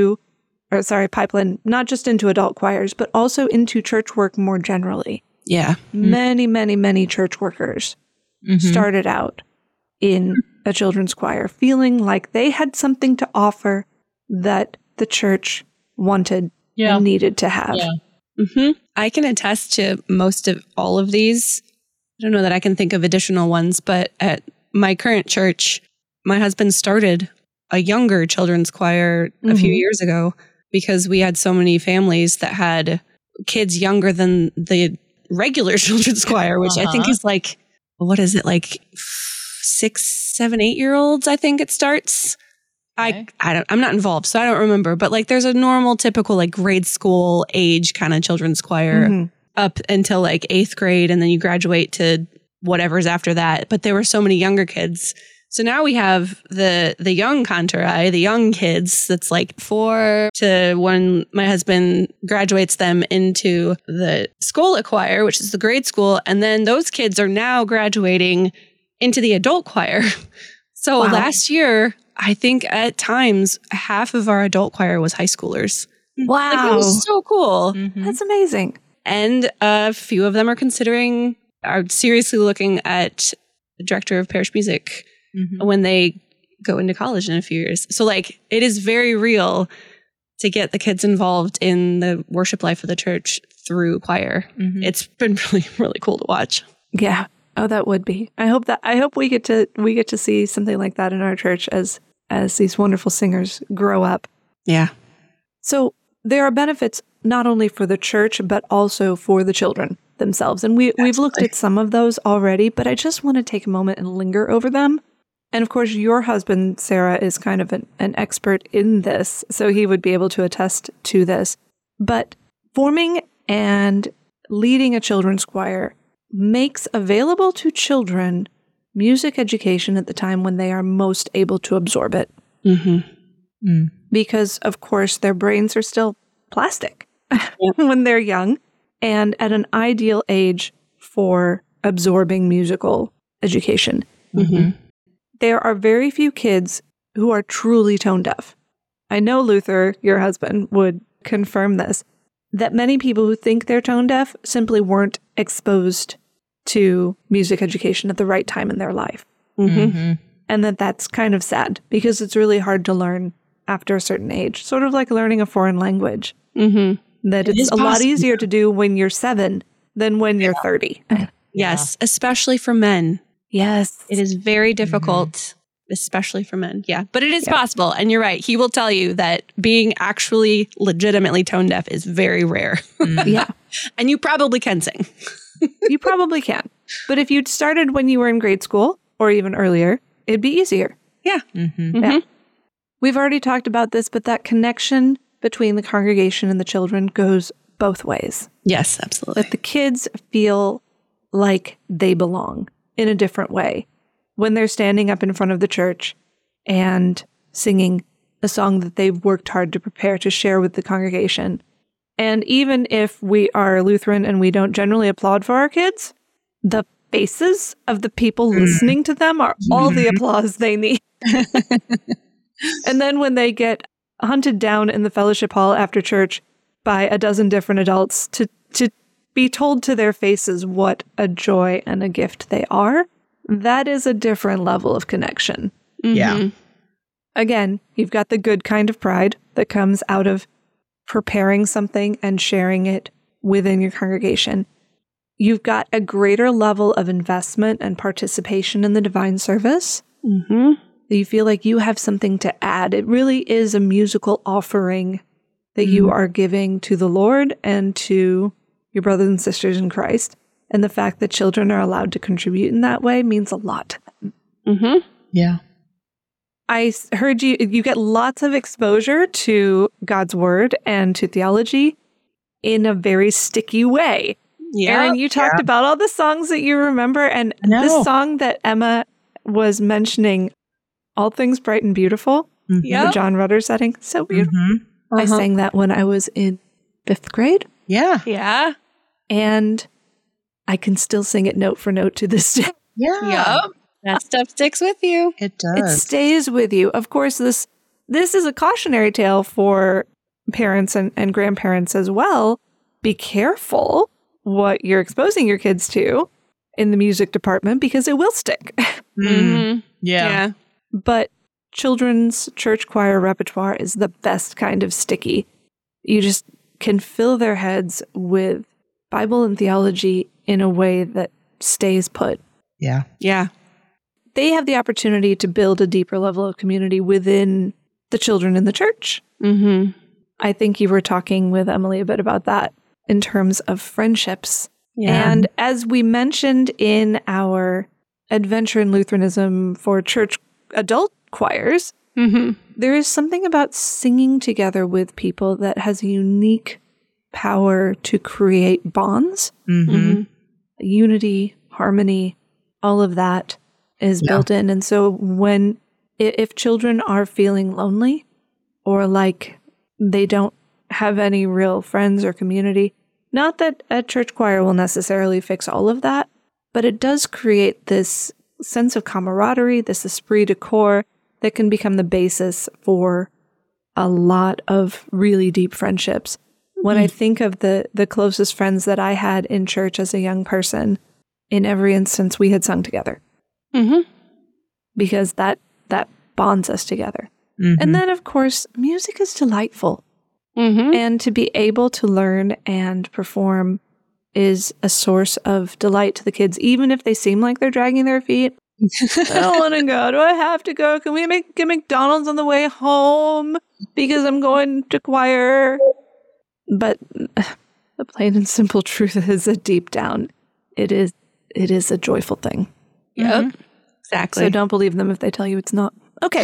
Speaker 3: not just into adult choirs, but also into church work more generally.
Speaker 1: Yeah.
Speaker 3: Many, many, many church workers started out in a children's choir, feeling like they had something to offer that the church wanted and needed to have.
Speaker 2: Yeah.
Speaker 1: I can attest to most of all of these. I don't know that I can think of additional ones, but at my current church, my husband started a younger children's choir a few years ago because we had so many families that had kids younger than the regular children's choir, which I think is like, what is it, like 6, 7, 8-year-olds, I think it starts. Okay. I'm not involved, so I don't remember. But like there's a normal, typical like grade school age kind of children's choir. up until like 8th grade, and then you graduate to whatever's after that. But there were so many younger kids. So now we have the young Kantarai, the young kids, that's like 4 to when my husband graduates them into the Schola choir, which is the grade school. And then those kids are now graduating into the adult choir. So last year, I think at times half of our adult choir was high schoolers.
Speaker 3: Wow.
Speaker 1: Like, it was so cool.
Speaker 2: Mhm.
Speaker 3: That's amazing.
Speaker 1: And a few of them are seriously looking at the director of parish music when they go into college in a few years. So like, it is very real to get the kids involved in the worship life of the church through choir. It's been really, really cool to watch.
Speaker 3: Yeah. Oh, that would be. I hope we get to see something like that in our church as these wonderful singers grow up.
Speaker 1: Yeah.
Speaker 3: So there are benefits not only for the church, but also for the children themselves. And we've looked at some of those already, but I just want to take a moment and linger over them. And of course, your husband, Sarah, is kind of an expert in this, so he would be able to attest to this. But forming and leading a children's choir makes available to children music education at the time when they are most able to absorb it. Because, of course, their brains are still plastic when they're young and at an ideal age for absorbing musical education. There are very few kids who are truly tone deaf. I know Luther, your husband, would confirm this, that many people who think they're tone deaf simply weren't exposed to music education at the right time in their life. And that's kind of sad because it's really hard to learn after a certain age, sort of like learning a foreign language. That it's a lot easier to do when you're 7 than when you're 30.
Speaker 1: Yes, especially for men.
Speaker 3: Yes.
Speaker 1: It is very difficult, especially for men. Yeah, but it is possible. And you're right. He will tell you that being actually legitimately tone deaf is very rare.
Speaker 3: Yeah.
Speaker 1: And you probably can sing.
Speaker 3: You probably can. But if you'd started when you were in grade school or even earlier, it'd be easier.
Speaker 1: Yeah.
Speaker 3: Yeah. We've already talked about this, but that connection between the congregation and the children goes both ways.
Speaker 1: Yes, absolutely.
Speaker 3: That the kids feel like they belong in a different way when they're standing up in front of the church and singing a song that they've worked hard to prepare to share with the congregation. And even if we are Lutheran and we don't generally applaud for our kids, the faces of the people listening to them are all the applause they need. And then when they get hunted down in the fellowship hall after church by a dozen different adults to be told to their faces what a joy and a gift they are, that is a different level of connection.
Speaker 2: Yeah.
Speaker 3: Again, you've got the good kind of pride that comes out of preparing something and sharing it within your congregation. You've got a greater level of investment and participation in the divine service. You feel like you have something to add. It really is a musical offering that you are giving to the Lord and to your brothers and sisters in Christ. And the fact that children are allowed to contribute in that way means a lot.
Speaker 2: Yeah.
Speaker 3: I heard you get lots of exposure to God's word and to theology in a very sticky way.
Speaker 1: Yeah.
Speaker 3: Aaron, you talked about all the songs that you remember, and this song that Emma was mentioning, All Things Bright and Beautiful, the John Rutter setting, so beautiful. I sang that when I was in 5th grade.
Speaker 2: Yeah.
Speaker 1: Yeah.
Speaker 3: And I can still sing it note for note to this day.
Speaker 2: Yeah.
Speaker 1: Yep. That stuff sticks with you.
Speaker 2: It
Speaker 3: It
Speaker 2: does.
Speaker 3: stays with you. Of course, this is a cautionary tale for parents and grandparents as well. Be careful what you're exposing your kids to in the music department because it will stick.
Speaker 2: Yeah.
Speaker 3: But children's church choir repertoire is the best kind of sticky. You just can fill their heads with Bible and theology in a way that stays put.
Speaker 2: Yeah.
Speaker 1: Yeah.
Speaker 3: They have the opportunity to build a deeper level of community within the children in the church. I think you were talking with Emily a bit about that in terms of friendships.
Speaker 1: Yeah.
Speaker 3: And as we mentioned in our Adventure in Lutheranism for church adult choirs, there is something about singing together with people that has a unique power to create bonds,
Speaker 2: Mm-hmm.
Speaker 3: unity, harmony, all of that is built in. And so if children are feeling lonely or like they don't have any real friends or community, not that a church choir will necessarily fix all of that, but it does create this sense of camaraderie, this esprit de corps that can become the basis for a lot of really deep friendships. When I think of the closest friends that I had in church as a young person, in every instance we had sung together.
Speaker 1: Mm-hmm.
Speaker 3: Because that bonds us together.
Speaker 2: Mm-hmm.
Speaker 3: And then, of course, music is delightful.
Speaker 1: Mm-hmm.
Speaker 3: And to be able to learn and perform is a source of delight to the kids, even if they seem like they're dragging their feet. I don't want to go. Do I have to go? Can we get McDonald's on the way home because I'm going to choir? But the plain and simple truth is that deep down, it is a joyful thing.
Speaker 1: Yep. Exactly.
Speaker 3: So don't believe them if they tell you it's not. Okay.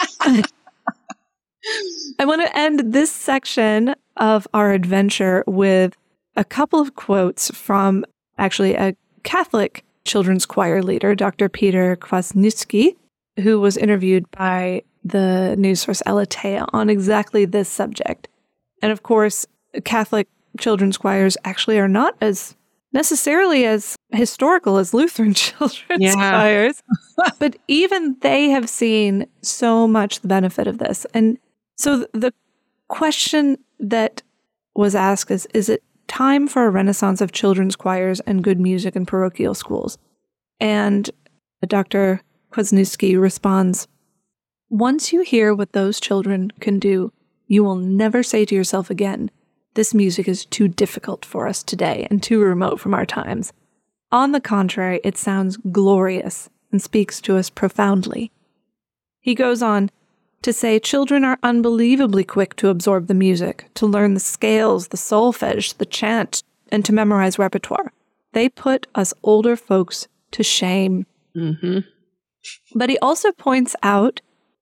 Speaker 3: I want to end this section of our adventure with a couple of quotes from actually a Catholic children's choir leader, Dr. Peter Kwasniewski, who was interviewed by the news source Aletheia on exactly this subject. And of course, Catholic children's choirs actually are not as necessarily as historical as Lutheran children's choirs, but even they have seen so much the benefit of this. And so the question that was asked is it time for a renaissance of children's choirs and good music in parochial schools? And Dr. Kwasniewski responds, once you hear what those children can do, you will never say to yourself again, this music is too difficult for us today and too remote from our times. On the contrary, it sounds glorious and speaks to us profoundly. He goes on to say children are unbelievably quick to absorb the music, to learn the scales, the solfege, the chant, and to memorize repertoire. They put us older folks to shame.
Speaker 1: Mm-hmm.
Speaker 3: But he also points out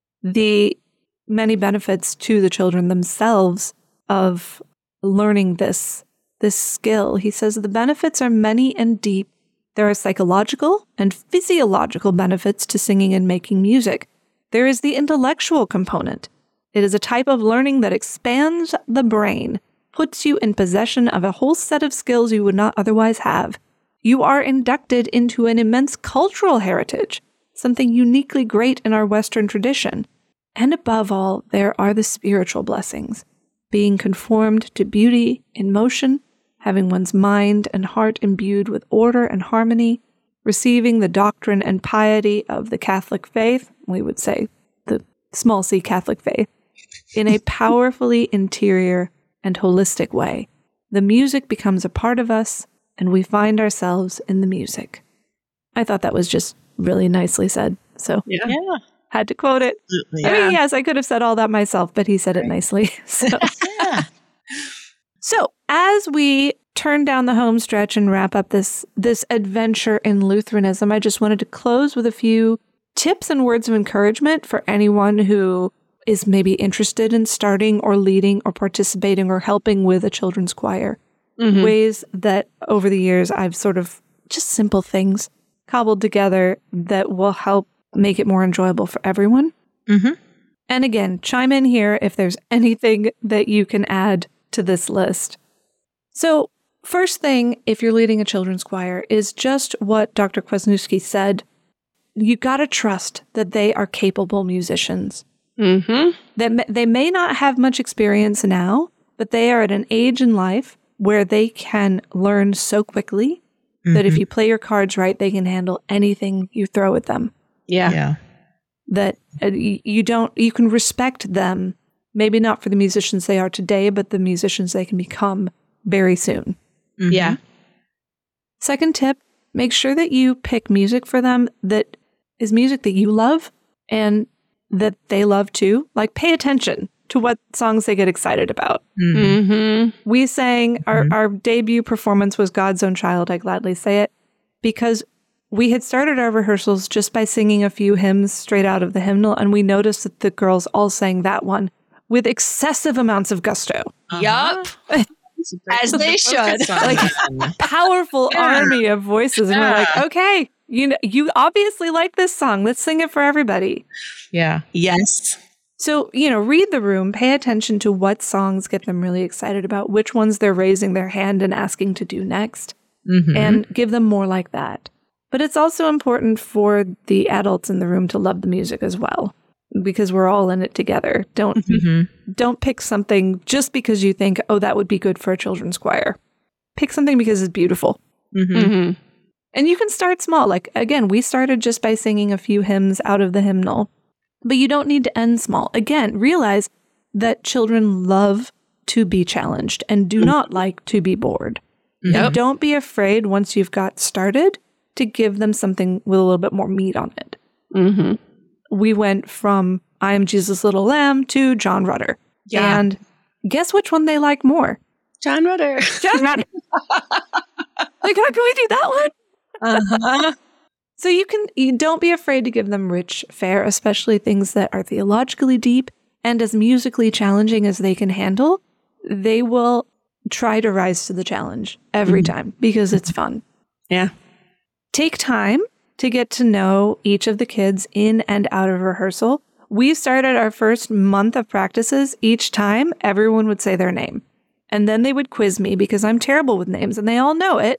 Speaker 3: the many benefits to the children themselves of learning this skill. He says the benefits are many and deep. There are psychological and physiological benefits to singing and making music. There is the intellectual component. It is a type of learning that expands the brain, puts you in possession of a whole set of skills you would not otherwise have. You are inducted into an immense cultural heritage, something uniquely great in our Western tradition. And above all, there are the spiritual blessings. Being conformed to beauty in motion, having one's mind and heart imbued with order and harmony, receiving the doctrine and piety of the Catholic faith, we would say the small c Catholic faith, in a powerfully interior and holistic way. The music becomes a part of us, and we find ourselves in the music. I thought that was just really nicely said, so had to quote it.
Speaker 2: Absolutely.
Speaker 3: I mean, yes, I could have said all that myself, but he said it nicely. So as we turn down the home stretch and wrap up this adventure in Lutheranism, I just wanted to close with a few tips and words of encouragement for anyone who is maybe interested in starting or leading or participating or helping with a children's choir.
Speaker 1: Mm-hmm.
Speaker 3: Ways that over the years I've sort of just simple things cobbled together that will help make it more enjoyable for everyone.
Speaker 2: Mm-hmm.
Speaker 3: And again, chime in here if there's anything that you can add to this list. So first thing, if you're leading a children's choir, is just what Dr. Kwasniewski said. You got to trust that they are capable musicians.
Speaker 1: Mm-hmm.
Speaker 3: They may not have much experience now, but they are at an age in life where they can learn so quickly that if you play your cards right, they can handle anything you throw at them.
Speaker 2: Yeah.
Speaker 3: That you can respect them, maybe not for the musicians they are today, but the musicians they can become very soon.
Speaker 2: Mm-hmm.
Speaker 1: Yeah.
Speaker 3: Second tip, make sure that you pick music for them that is music that you love and that they love too. Like, pay attention to what songs they get excited about.
Speaker 2: Mm-hmm.
Speaker 1: Mm-hmm.
Speaker 3: We sang, our debut performance was God's Own Child, I gladly say it, because we had started our rehearsals just by singing a few hymns straight out of the hymnal, and we noticed that the girls all sang that one with excessive amounts of gusto.
Speaker 1: Yup. As they should.
Speaker 3: Like powerful army of voices. And we're like, okay, you obviously like this song. Let's sing it for everybody.
Speaker 2: Yeah.
Speaker 1: Yes.
Speaker 3: So, read the room, pay attention to what songs get them really excited about, which ones they're raising their hand and asking to do next, and give them more like that. But it's also important for the adults in the room to love the music as well, because we're all in it together. Don't pick something just because you think, oh, that would be good for a children's choir. Pick something because it's beautiful. And you can start small. Like, again, we started just by singing a few hymns out of the hymnal, but you don't need to end small. Again, realize that children love to be challenged and do not like to be bored. And don't be afraid once you've got started to give them something with a little bit more meat on it. We went from I Am Jesus' Little Lamb to John Rudder.
Speaker 1: Yeah.
Speaker 3: And guess which one they like more?
Speaker 1: John Rudder.
Speaker 3: John Rudder. Like, how can we do that one? So you don't be afraid to give them rich fare, especially things that are theologically deep and as musically challenging as they can handle. They will try to rise to the challenge every time because it's fun.
Speaker 1: Yeah.
Speaker 3: Take time to get to know each of the kids in and out of rehearsal. We started our first month of practices. Each time, everyone would say their name. And then they would quiz me because I'm terrible with names and they all know it.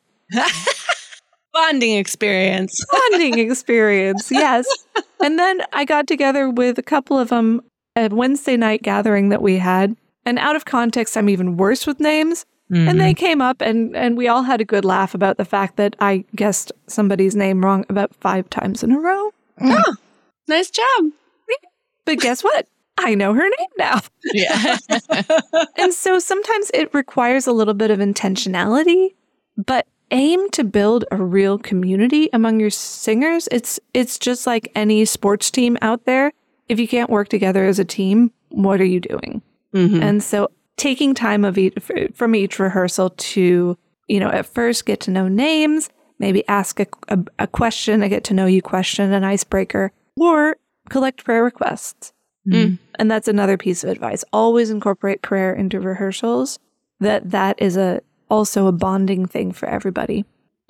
Speaker 1: Bonding experience.
Speaker 3: Bonding experience, yes. And then I got together with a couple of them at Wednesday night gathering that we had. And out of context, I'm even worse with names. And they came up and we all had a good laugh about the fact that I guessed somebody's name wrong about 5 times in a row.
Speaker 1: Oh, nice job.
Speaker 3: But guess what? I know her name now.
Speaker 2: Yeah.
Speaker 3: And so sometimes it requires a little bit of intentionality, but aim to build a real community among your singers. It's just like any sports team out there. If you can't work together as a team, what are you doing? And so taking time from each rehearsal to, at first get to know names, maybe ask a question, a get to know you question, an icebreaker, or collect prayer requests. And that's another piece of advice. Always incorporate prayer into rehearsals. That is also a bonding thing for everybody.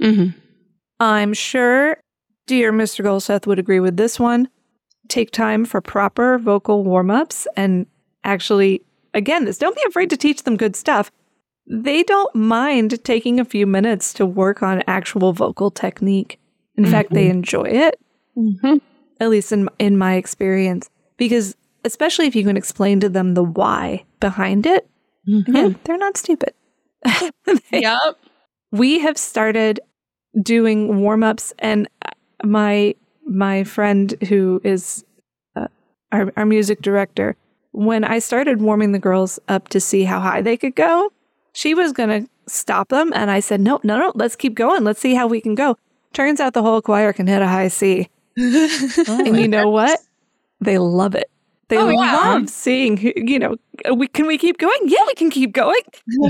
Speaker 3: I'm sure dear Mr. Golseth would agree with this one. Take time for proper vocal warm-ups and actually, again, don't be afraid to teach them good stuff. They don't mind taking a few minutes to work on actual vocal technique. In fact, they enjoy it, at least in my experience, because especially if you can explain to them the why behind it, again, they're not stupid.
Speaker 1: Yep.
Speaker 3: We have started doing warm-ups, and my friend who is our music director, when I started warming the girls up to see how high they could go, she was going to stop them. And I said, no, let's keep going. Let's see how we can go. Turns out the whole choir can hit a high C. And you know what? They love it. They love seeing, can we keep going? Yeah, we can keep going.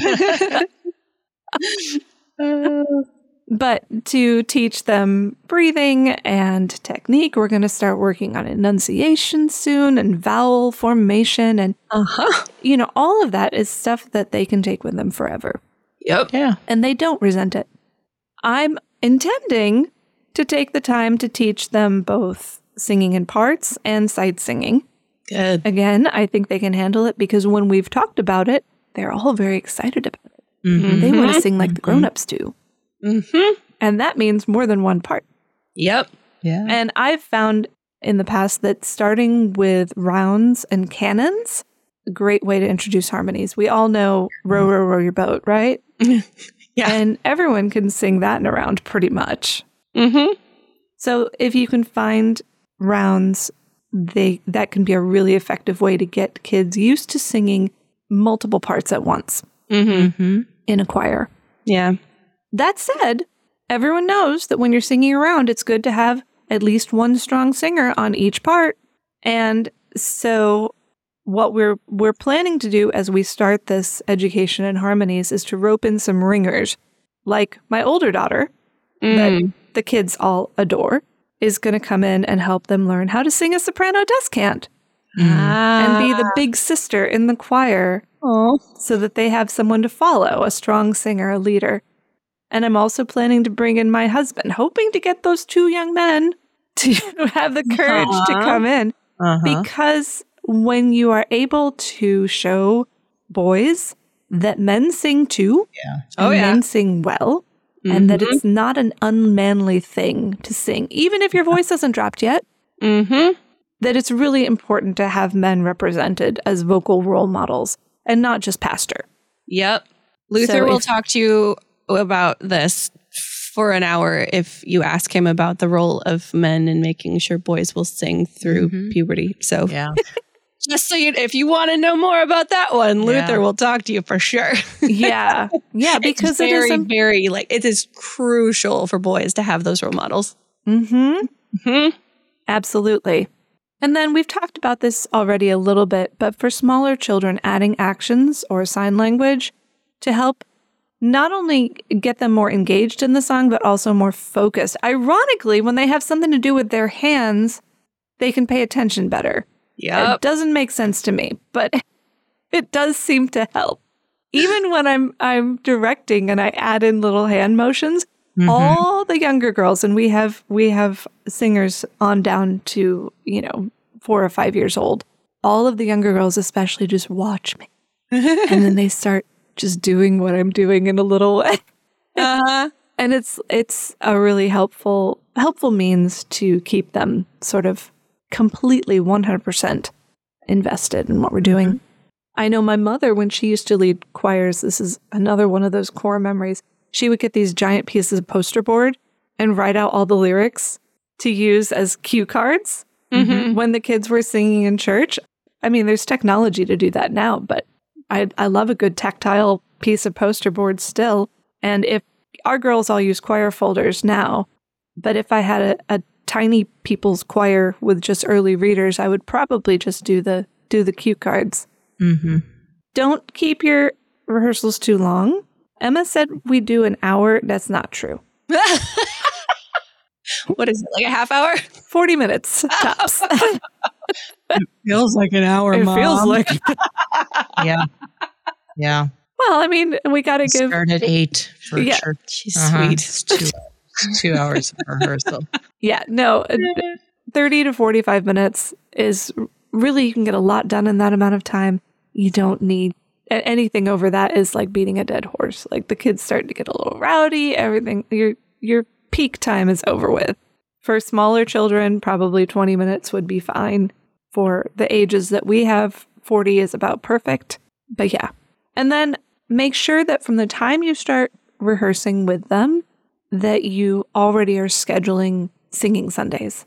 Speaker 3: But to teach them breathing and technique, we're going to start working on enunciation soon and vowel formation. And, all of that is stuff that they can take with them forever.
Speaker 1: Yep.
Speaker 2: Yeah.
Speaker 3: And they don't resent it. I'm intending to take the time to teach them both singing in parts and sight singing.
Speaker 1: Good.
Speaker 3: Again, I think they can handle it because when we've talked about it, they're all very excited about it. They want to sing like the grown-ups do. And that means more than one part.
Speaker 1: Yep.
Speaker 2: Yeah.
Speaker 3: And I've found in the past that starting with rounds and cannons, a great way to introduce harmonies. We all know Row, Row, Row Your Boat, right?
Speaker 1: Yeah.
Speaker 3: And everyone can sing that in a round pretty much. So if you can find rounds, that can be a really effective way to get kids used to singing multiple parts at once in a choir.
Speaker 1: Yeah.
Speaker 3: That said, everyone knows that when you're singing around, it's good to have at least one strong singer on each part. And so what we're planning to do as we start this education in harmonies is to rope in some ringers. Like my older daughter, that the kids all adore, is going to come in and help them learn how to sing a soprano descant. and be the big sister in the choir so that they have someone to follow, a strong singer, a leader. And I'm also planning to bring in my husband, hoping to get those 2 young men to have the courage to come in. Because when you are able to show boys that men sing too, and men sing well, and that it's not an unmanly thing to sing, even if your voice hasn't dropped yet, that it's really important to have men represented as vocal role models and not just pastor.
Speaker 1: Yep. Luther will talk to you about this for an hour if you ask him about the role of men in making sure boys will sing through puberty. So just so if you want to know more about that one, Luther will talk to you for sure.
Speaker 3: Yeah, because
Speaker 1: it is very it is crucial for boys to have those role models.
Speaker 3: Absolutely. And then we've talked about this already a little bit, but for smaller children, adding actions or sign language to help not only get them more engaged in the song, but also more focused. Ironically, when they have something to do with their hands, they can pay attention better.
Speaker 1: Yeah,
Speaker 3: it doesn't make sense to me, but it does seem to help. Even when I'm directing and I add in little hand motions, all the younger girls, and we have singers on down to 4 or 5 years old. All of the younger girls, especially, just watch me, and then they start just doing what I'm doing in a little way. And it's a really helpful means to keep them sort of completely 100% invested in what we're doing. I know my mother, when she used to lead choirs, this is another one of those core memories, she would get these giant pieces of poster board and write out all the lyrics to use as cue cards when the kids were singing in church. I mean, there's technology to do that now, but I love a good tactile piece of poster board still. And if our girls all use choir folders now, but if I had a tiny people's choir with just early readers, I would probably just do the cue cards. Don't keep your rehearsals too long. Emma said we do an hour. That's not true.
Speaker 1: What is it, like a half hour?
Speaker 3: 40 minutes tops.
Speaker 1: It feels like an hour, Mom.
Speaker 3: It feels like.
Speaker 2: Yeah.
Speaker 3: Well, I mean, we got to give.
Speaker 2: Start at 8 for church.
Speaker 1: She's sweet.
Speaker 2: It's 2 hours of rehearsal.
Speaker 3: Yeah, no, 30 to 45 minutes is really, you can get a lot done in that amount of time. You don't need anything over that is like beating a dead horse. Like the kids start to get a little rowdy, everything, your peak time is over with. For smaller children, probably 20 minutes would be fine. For the ages that we have, 40 is about perfect. But yeah. And then make sure that from the time you start rehearsing with them, that you already are scheduling singing Sundays.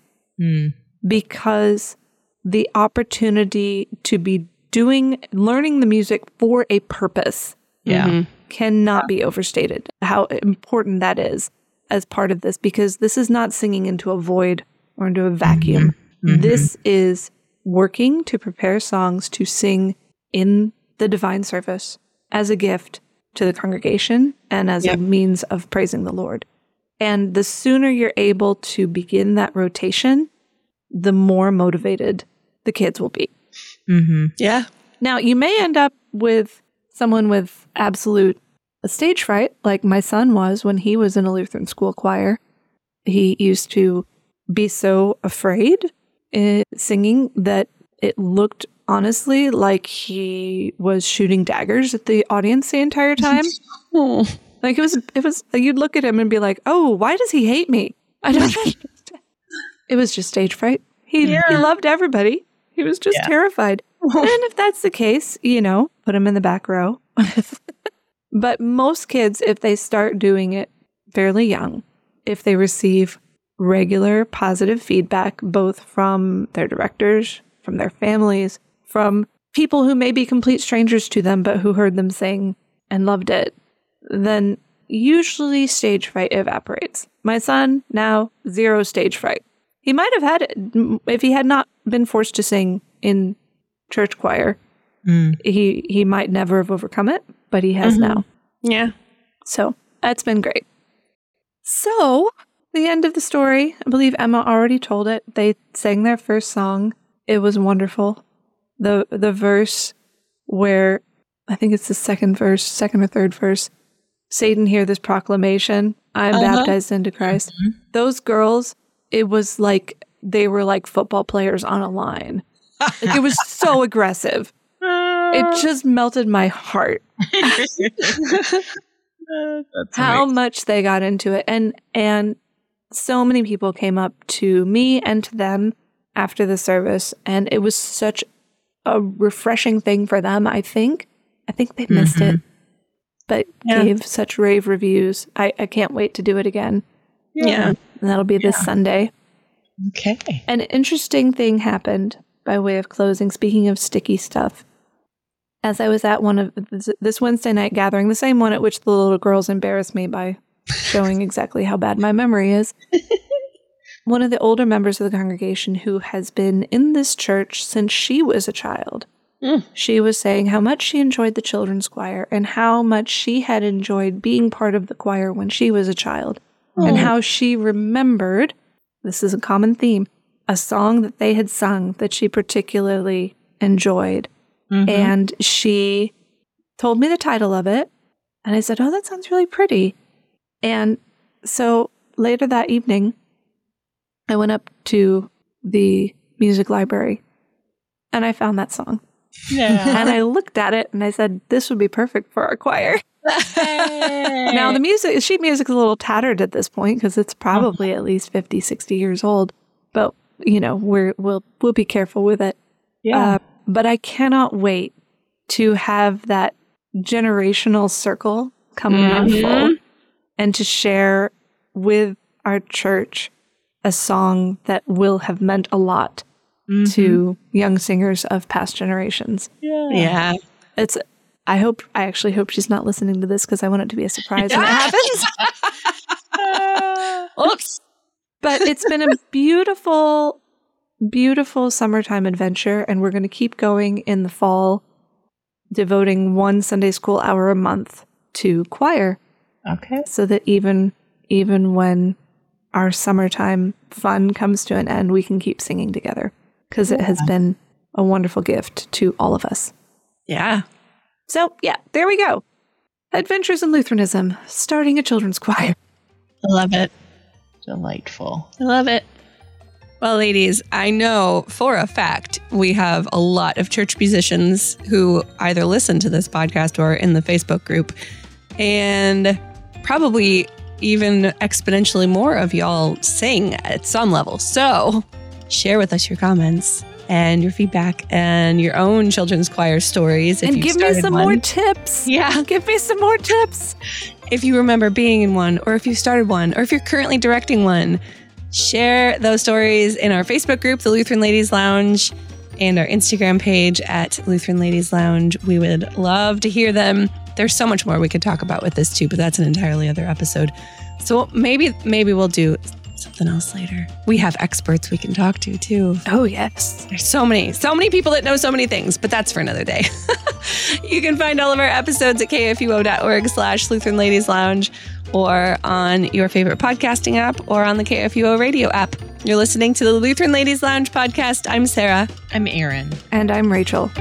Speaker 3: Because the opportunity to be learning the music for a purpose cannot be overstated. How important that is as part of this, because this is not singing into a void or into a vacuum. This is working to prepare songs to sing in the divine service as a gift to the congregation and as a means of praising the Lord. And the sooner you're able to begin that rotation, the more motivated the kids will be.
Speaker 1: Yeah.
Speaker 3: Now, you may end up with someone with absolute stage fright, like my son was when he was in a Lutheran school choir. He used to be so afraid singing that it looked honestly like he was shooting daggers at the audience the entire time. Like it was you'd look at him and be like, "Oh, why does he hate me?" I don't know. It was just stage fright. He loved everybody. He was just terrified. And if that's the case, put him in the back row. But most kids, if they start doing it fairly young, if they receive regular positive feedback, both from their directors, from their families, from people who may be complete strangers to them, but who heard them sing and loved it, then usually stage fright evaporates. My son, now 0 stage fright. He might have had it if he had not been forced to sing in church choir. He might never have overcome it, but he has now.
Speaker 1: Yeah.
Speaker 3: So that's been great. So the end of the story, I believe Emma already told it. They sang their first song. It was wonderful. the verse where, I think it's the second or third verse, Satan, hear this proclamation, I am baptized into Christ. Those girls, it was like they were like football players on a line. Like, it was so aggressive. It just melted my heart. How much they got into it. And so many people came up to me and to them after the service, and it was such a refreshing thing for them, I think. I think they missed it, but gave such rave reviews. I can't wait to do it again.
Speaker 1: Yeah.
Speaker 3: And that'll be this Sunday.
Speaker 2: Okay.
Speaker 3: An interesting thing happened by way of closing, speaking of sticky stuff. As I was at one of this Wednesday night gathering, the same one at which the little girls embarrassed me by showing exactly how bad my memory is, one of the older members of the congregation who has been in this church since she was a child, she was saying how much she enjoyed the children's choir and how much she had enjoyed being part of the choir when she was a child, and how she remembered, this is a common theme, a song that they had sung that she particularly enjoyed. And she told me the title of it, and I said, oh, that sounds really pretty. And so later that evening, I went up to the music library, and I found that song.
Speaker 2: Yeah.
Speaker 3: And I looked at it, and I said, this would be perfect for our choir. Now, the sheet music is a little tattered at this point, because it's probably at least 50, 60 years old. But, you know, we'll be careful with it.
Speaker 2: Yeah.
Speaker 3: But I cannot wait to have that generational circle come around full and to share with our church a song that will have meant a lot to young singers of past generations.
Speaker 1: Yeah.
Speaker 3: I actually hope she's not listening to this, because I want it to be a surprise when it happens.
Speaker 1: Oops.
Speaker 3: But it's been a beautiful, beautiful summertime adventure, and we're going to keep going in the fall, devoting one Sunday school hour a month to choir.
Speaker 2: Okay.
Speaker 3: So that even when our summertime fun comes to an end, we can keep singing together, because it has been a wonderful gift to all of us.
Speaker 1: Yeah.
Speaker 3: So, yeah, there we go. Adventures in Lutheranism, starting a children's choir.
Speaker 1: I love it.
Speaker 2: Delightful.
Speaker 1: I love it. Well, ladies, I know for a fact we have a lot of church musicians who either listen to this podcast or in the Facebook group, and probably even exponentially more of y'all sing at some level. So share with us your comments and your feedback and your own children's choir stories.
Speaker 3: And give me some more tips.
Speaker 1: Yeah.
Speaker 3: Give me some more tips.
Speaker 1: If you remember being in one, or if you started one, or if you're currently directing one, share those stories in our Facebook group, the Lutheran Ladies Lounge, and our Instagram page at Lutheran Ladies Lounge. We would love to hear them. There's so much more we could talk about with this too, but that's an entirely other episode. So maybe we'll do something else later. We have experts we can talk to too.
Speaker 3: Oh, yes.
Speaker 1: There's so many people that know so many things, but that's for another day. You can find all of our episodes at kfuo.org/Lutheran Ladies Lounge, or on your favorite podcasting app, or on the KFUO radio app. You're listening to the Lutheran Ladies Lounge podcast. I'm Sarah.
Speaker 2: I'm Erin.
Speaker 3: And I'm Rachel.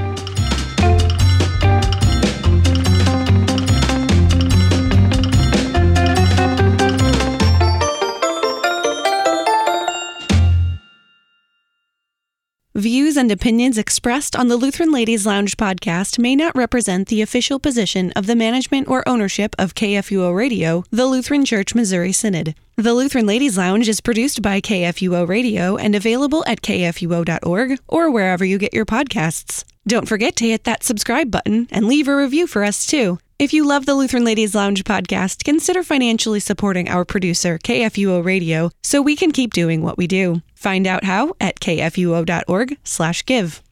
Speaker 1: Views and opinions expressed on the Lutheran Ladies Lounge podcast may not represent the official position of the management or ownership of KFUO Radio, the Lutheran Church Missouri Synod. The Lutheran Ladies Lounge is produced by KFUO Radio and available at kfuo.org or wherever you get your podcasts. Don't forget to hit that subscribe button and leave a review for us too. If you love the Lutheran Ladies Lounge podcast, consider financially supporting our producer, KFUO Radio, so we can keep doing what we do. Find out how at kfuo.org/give.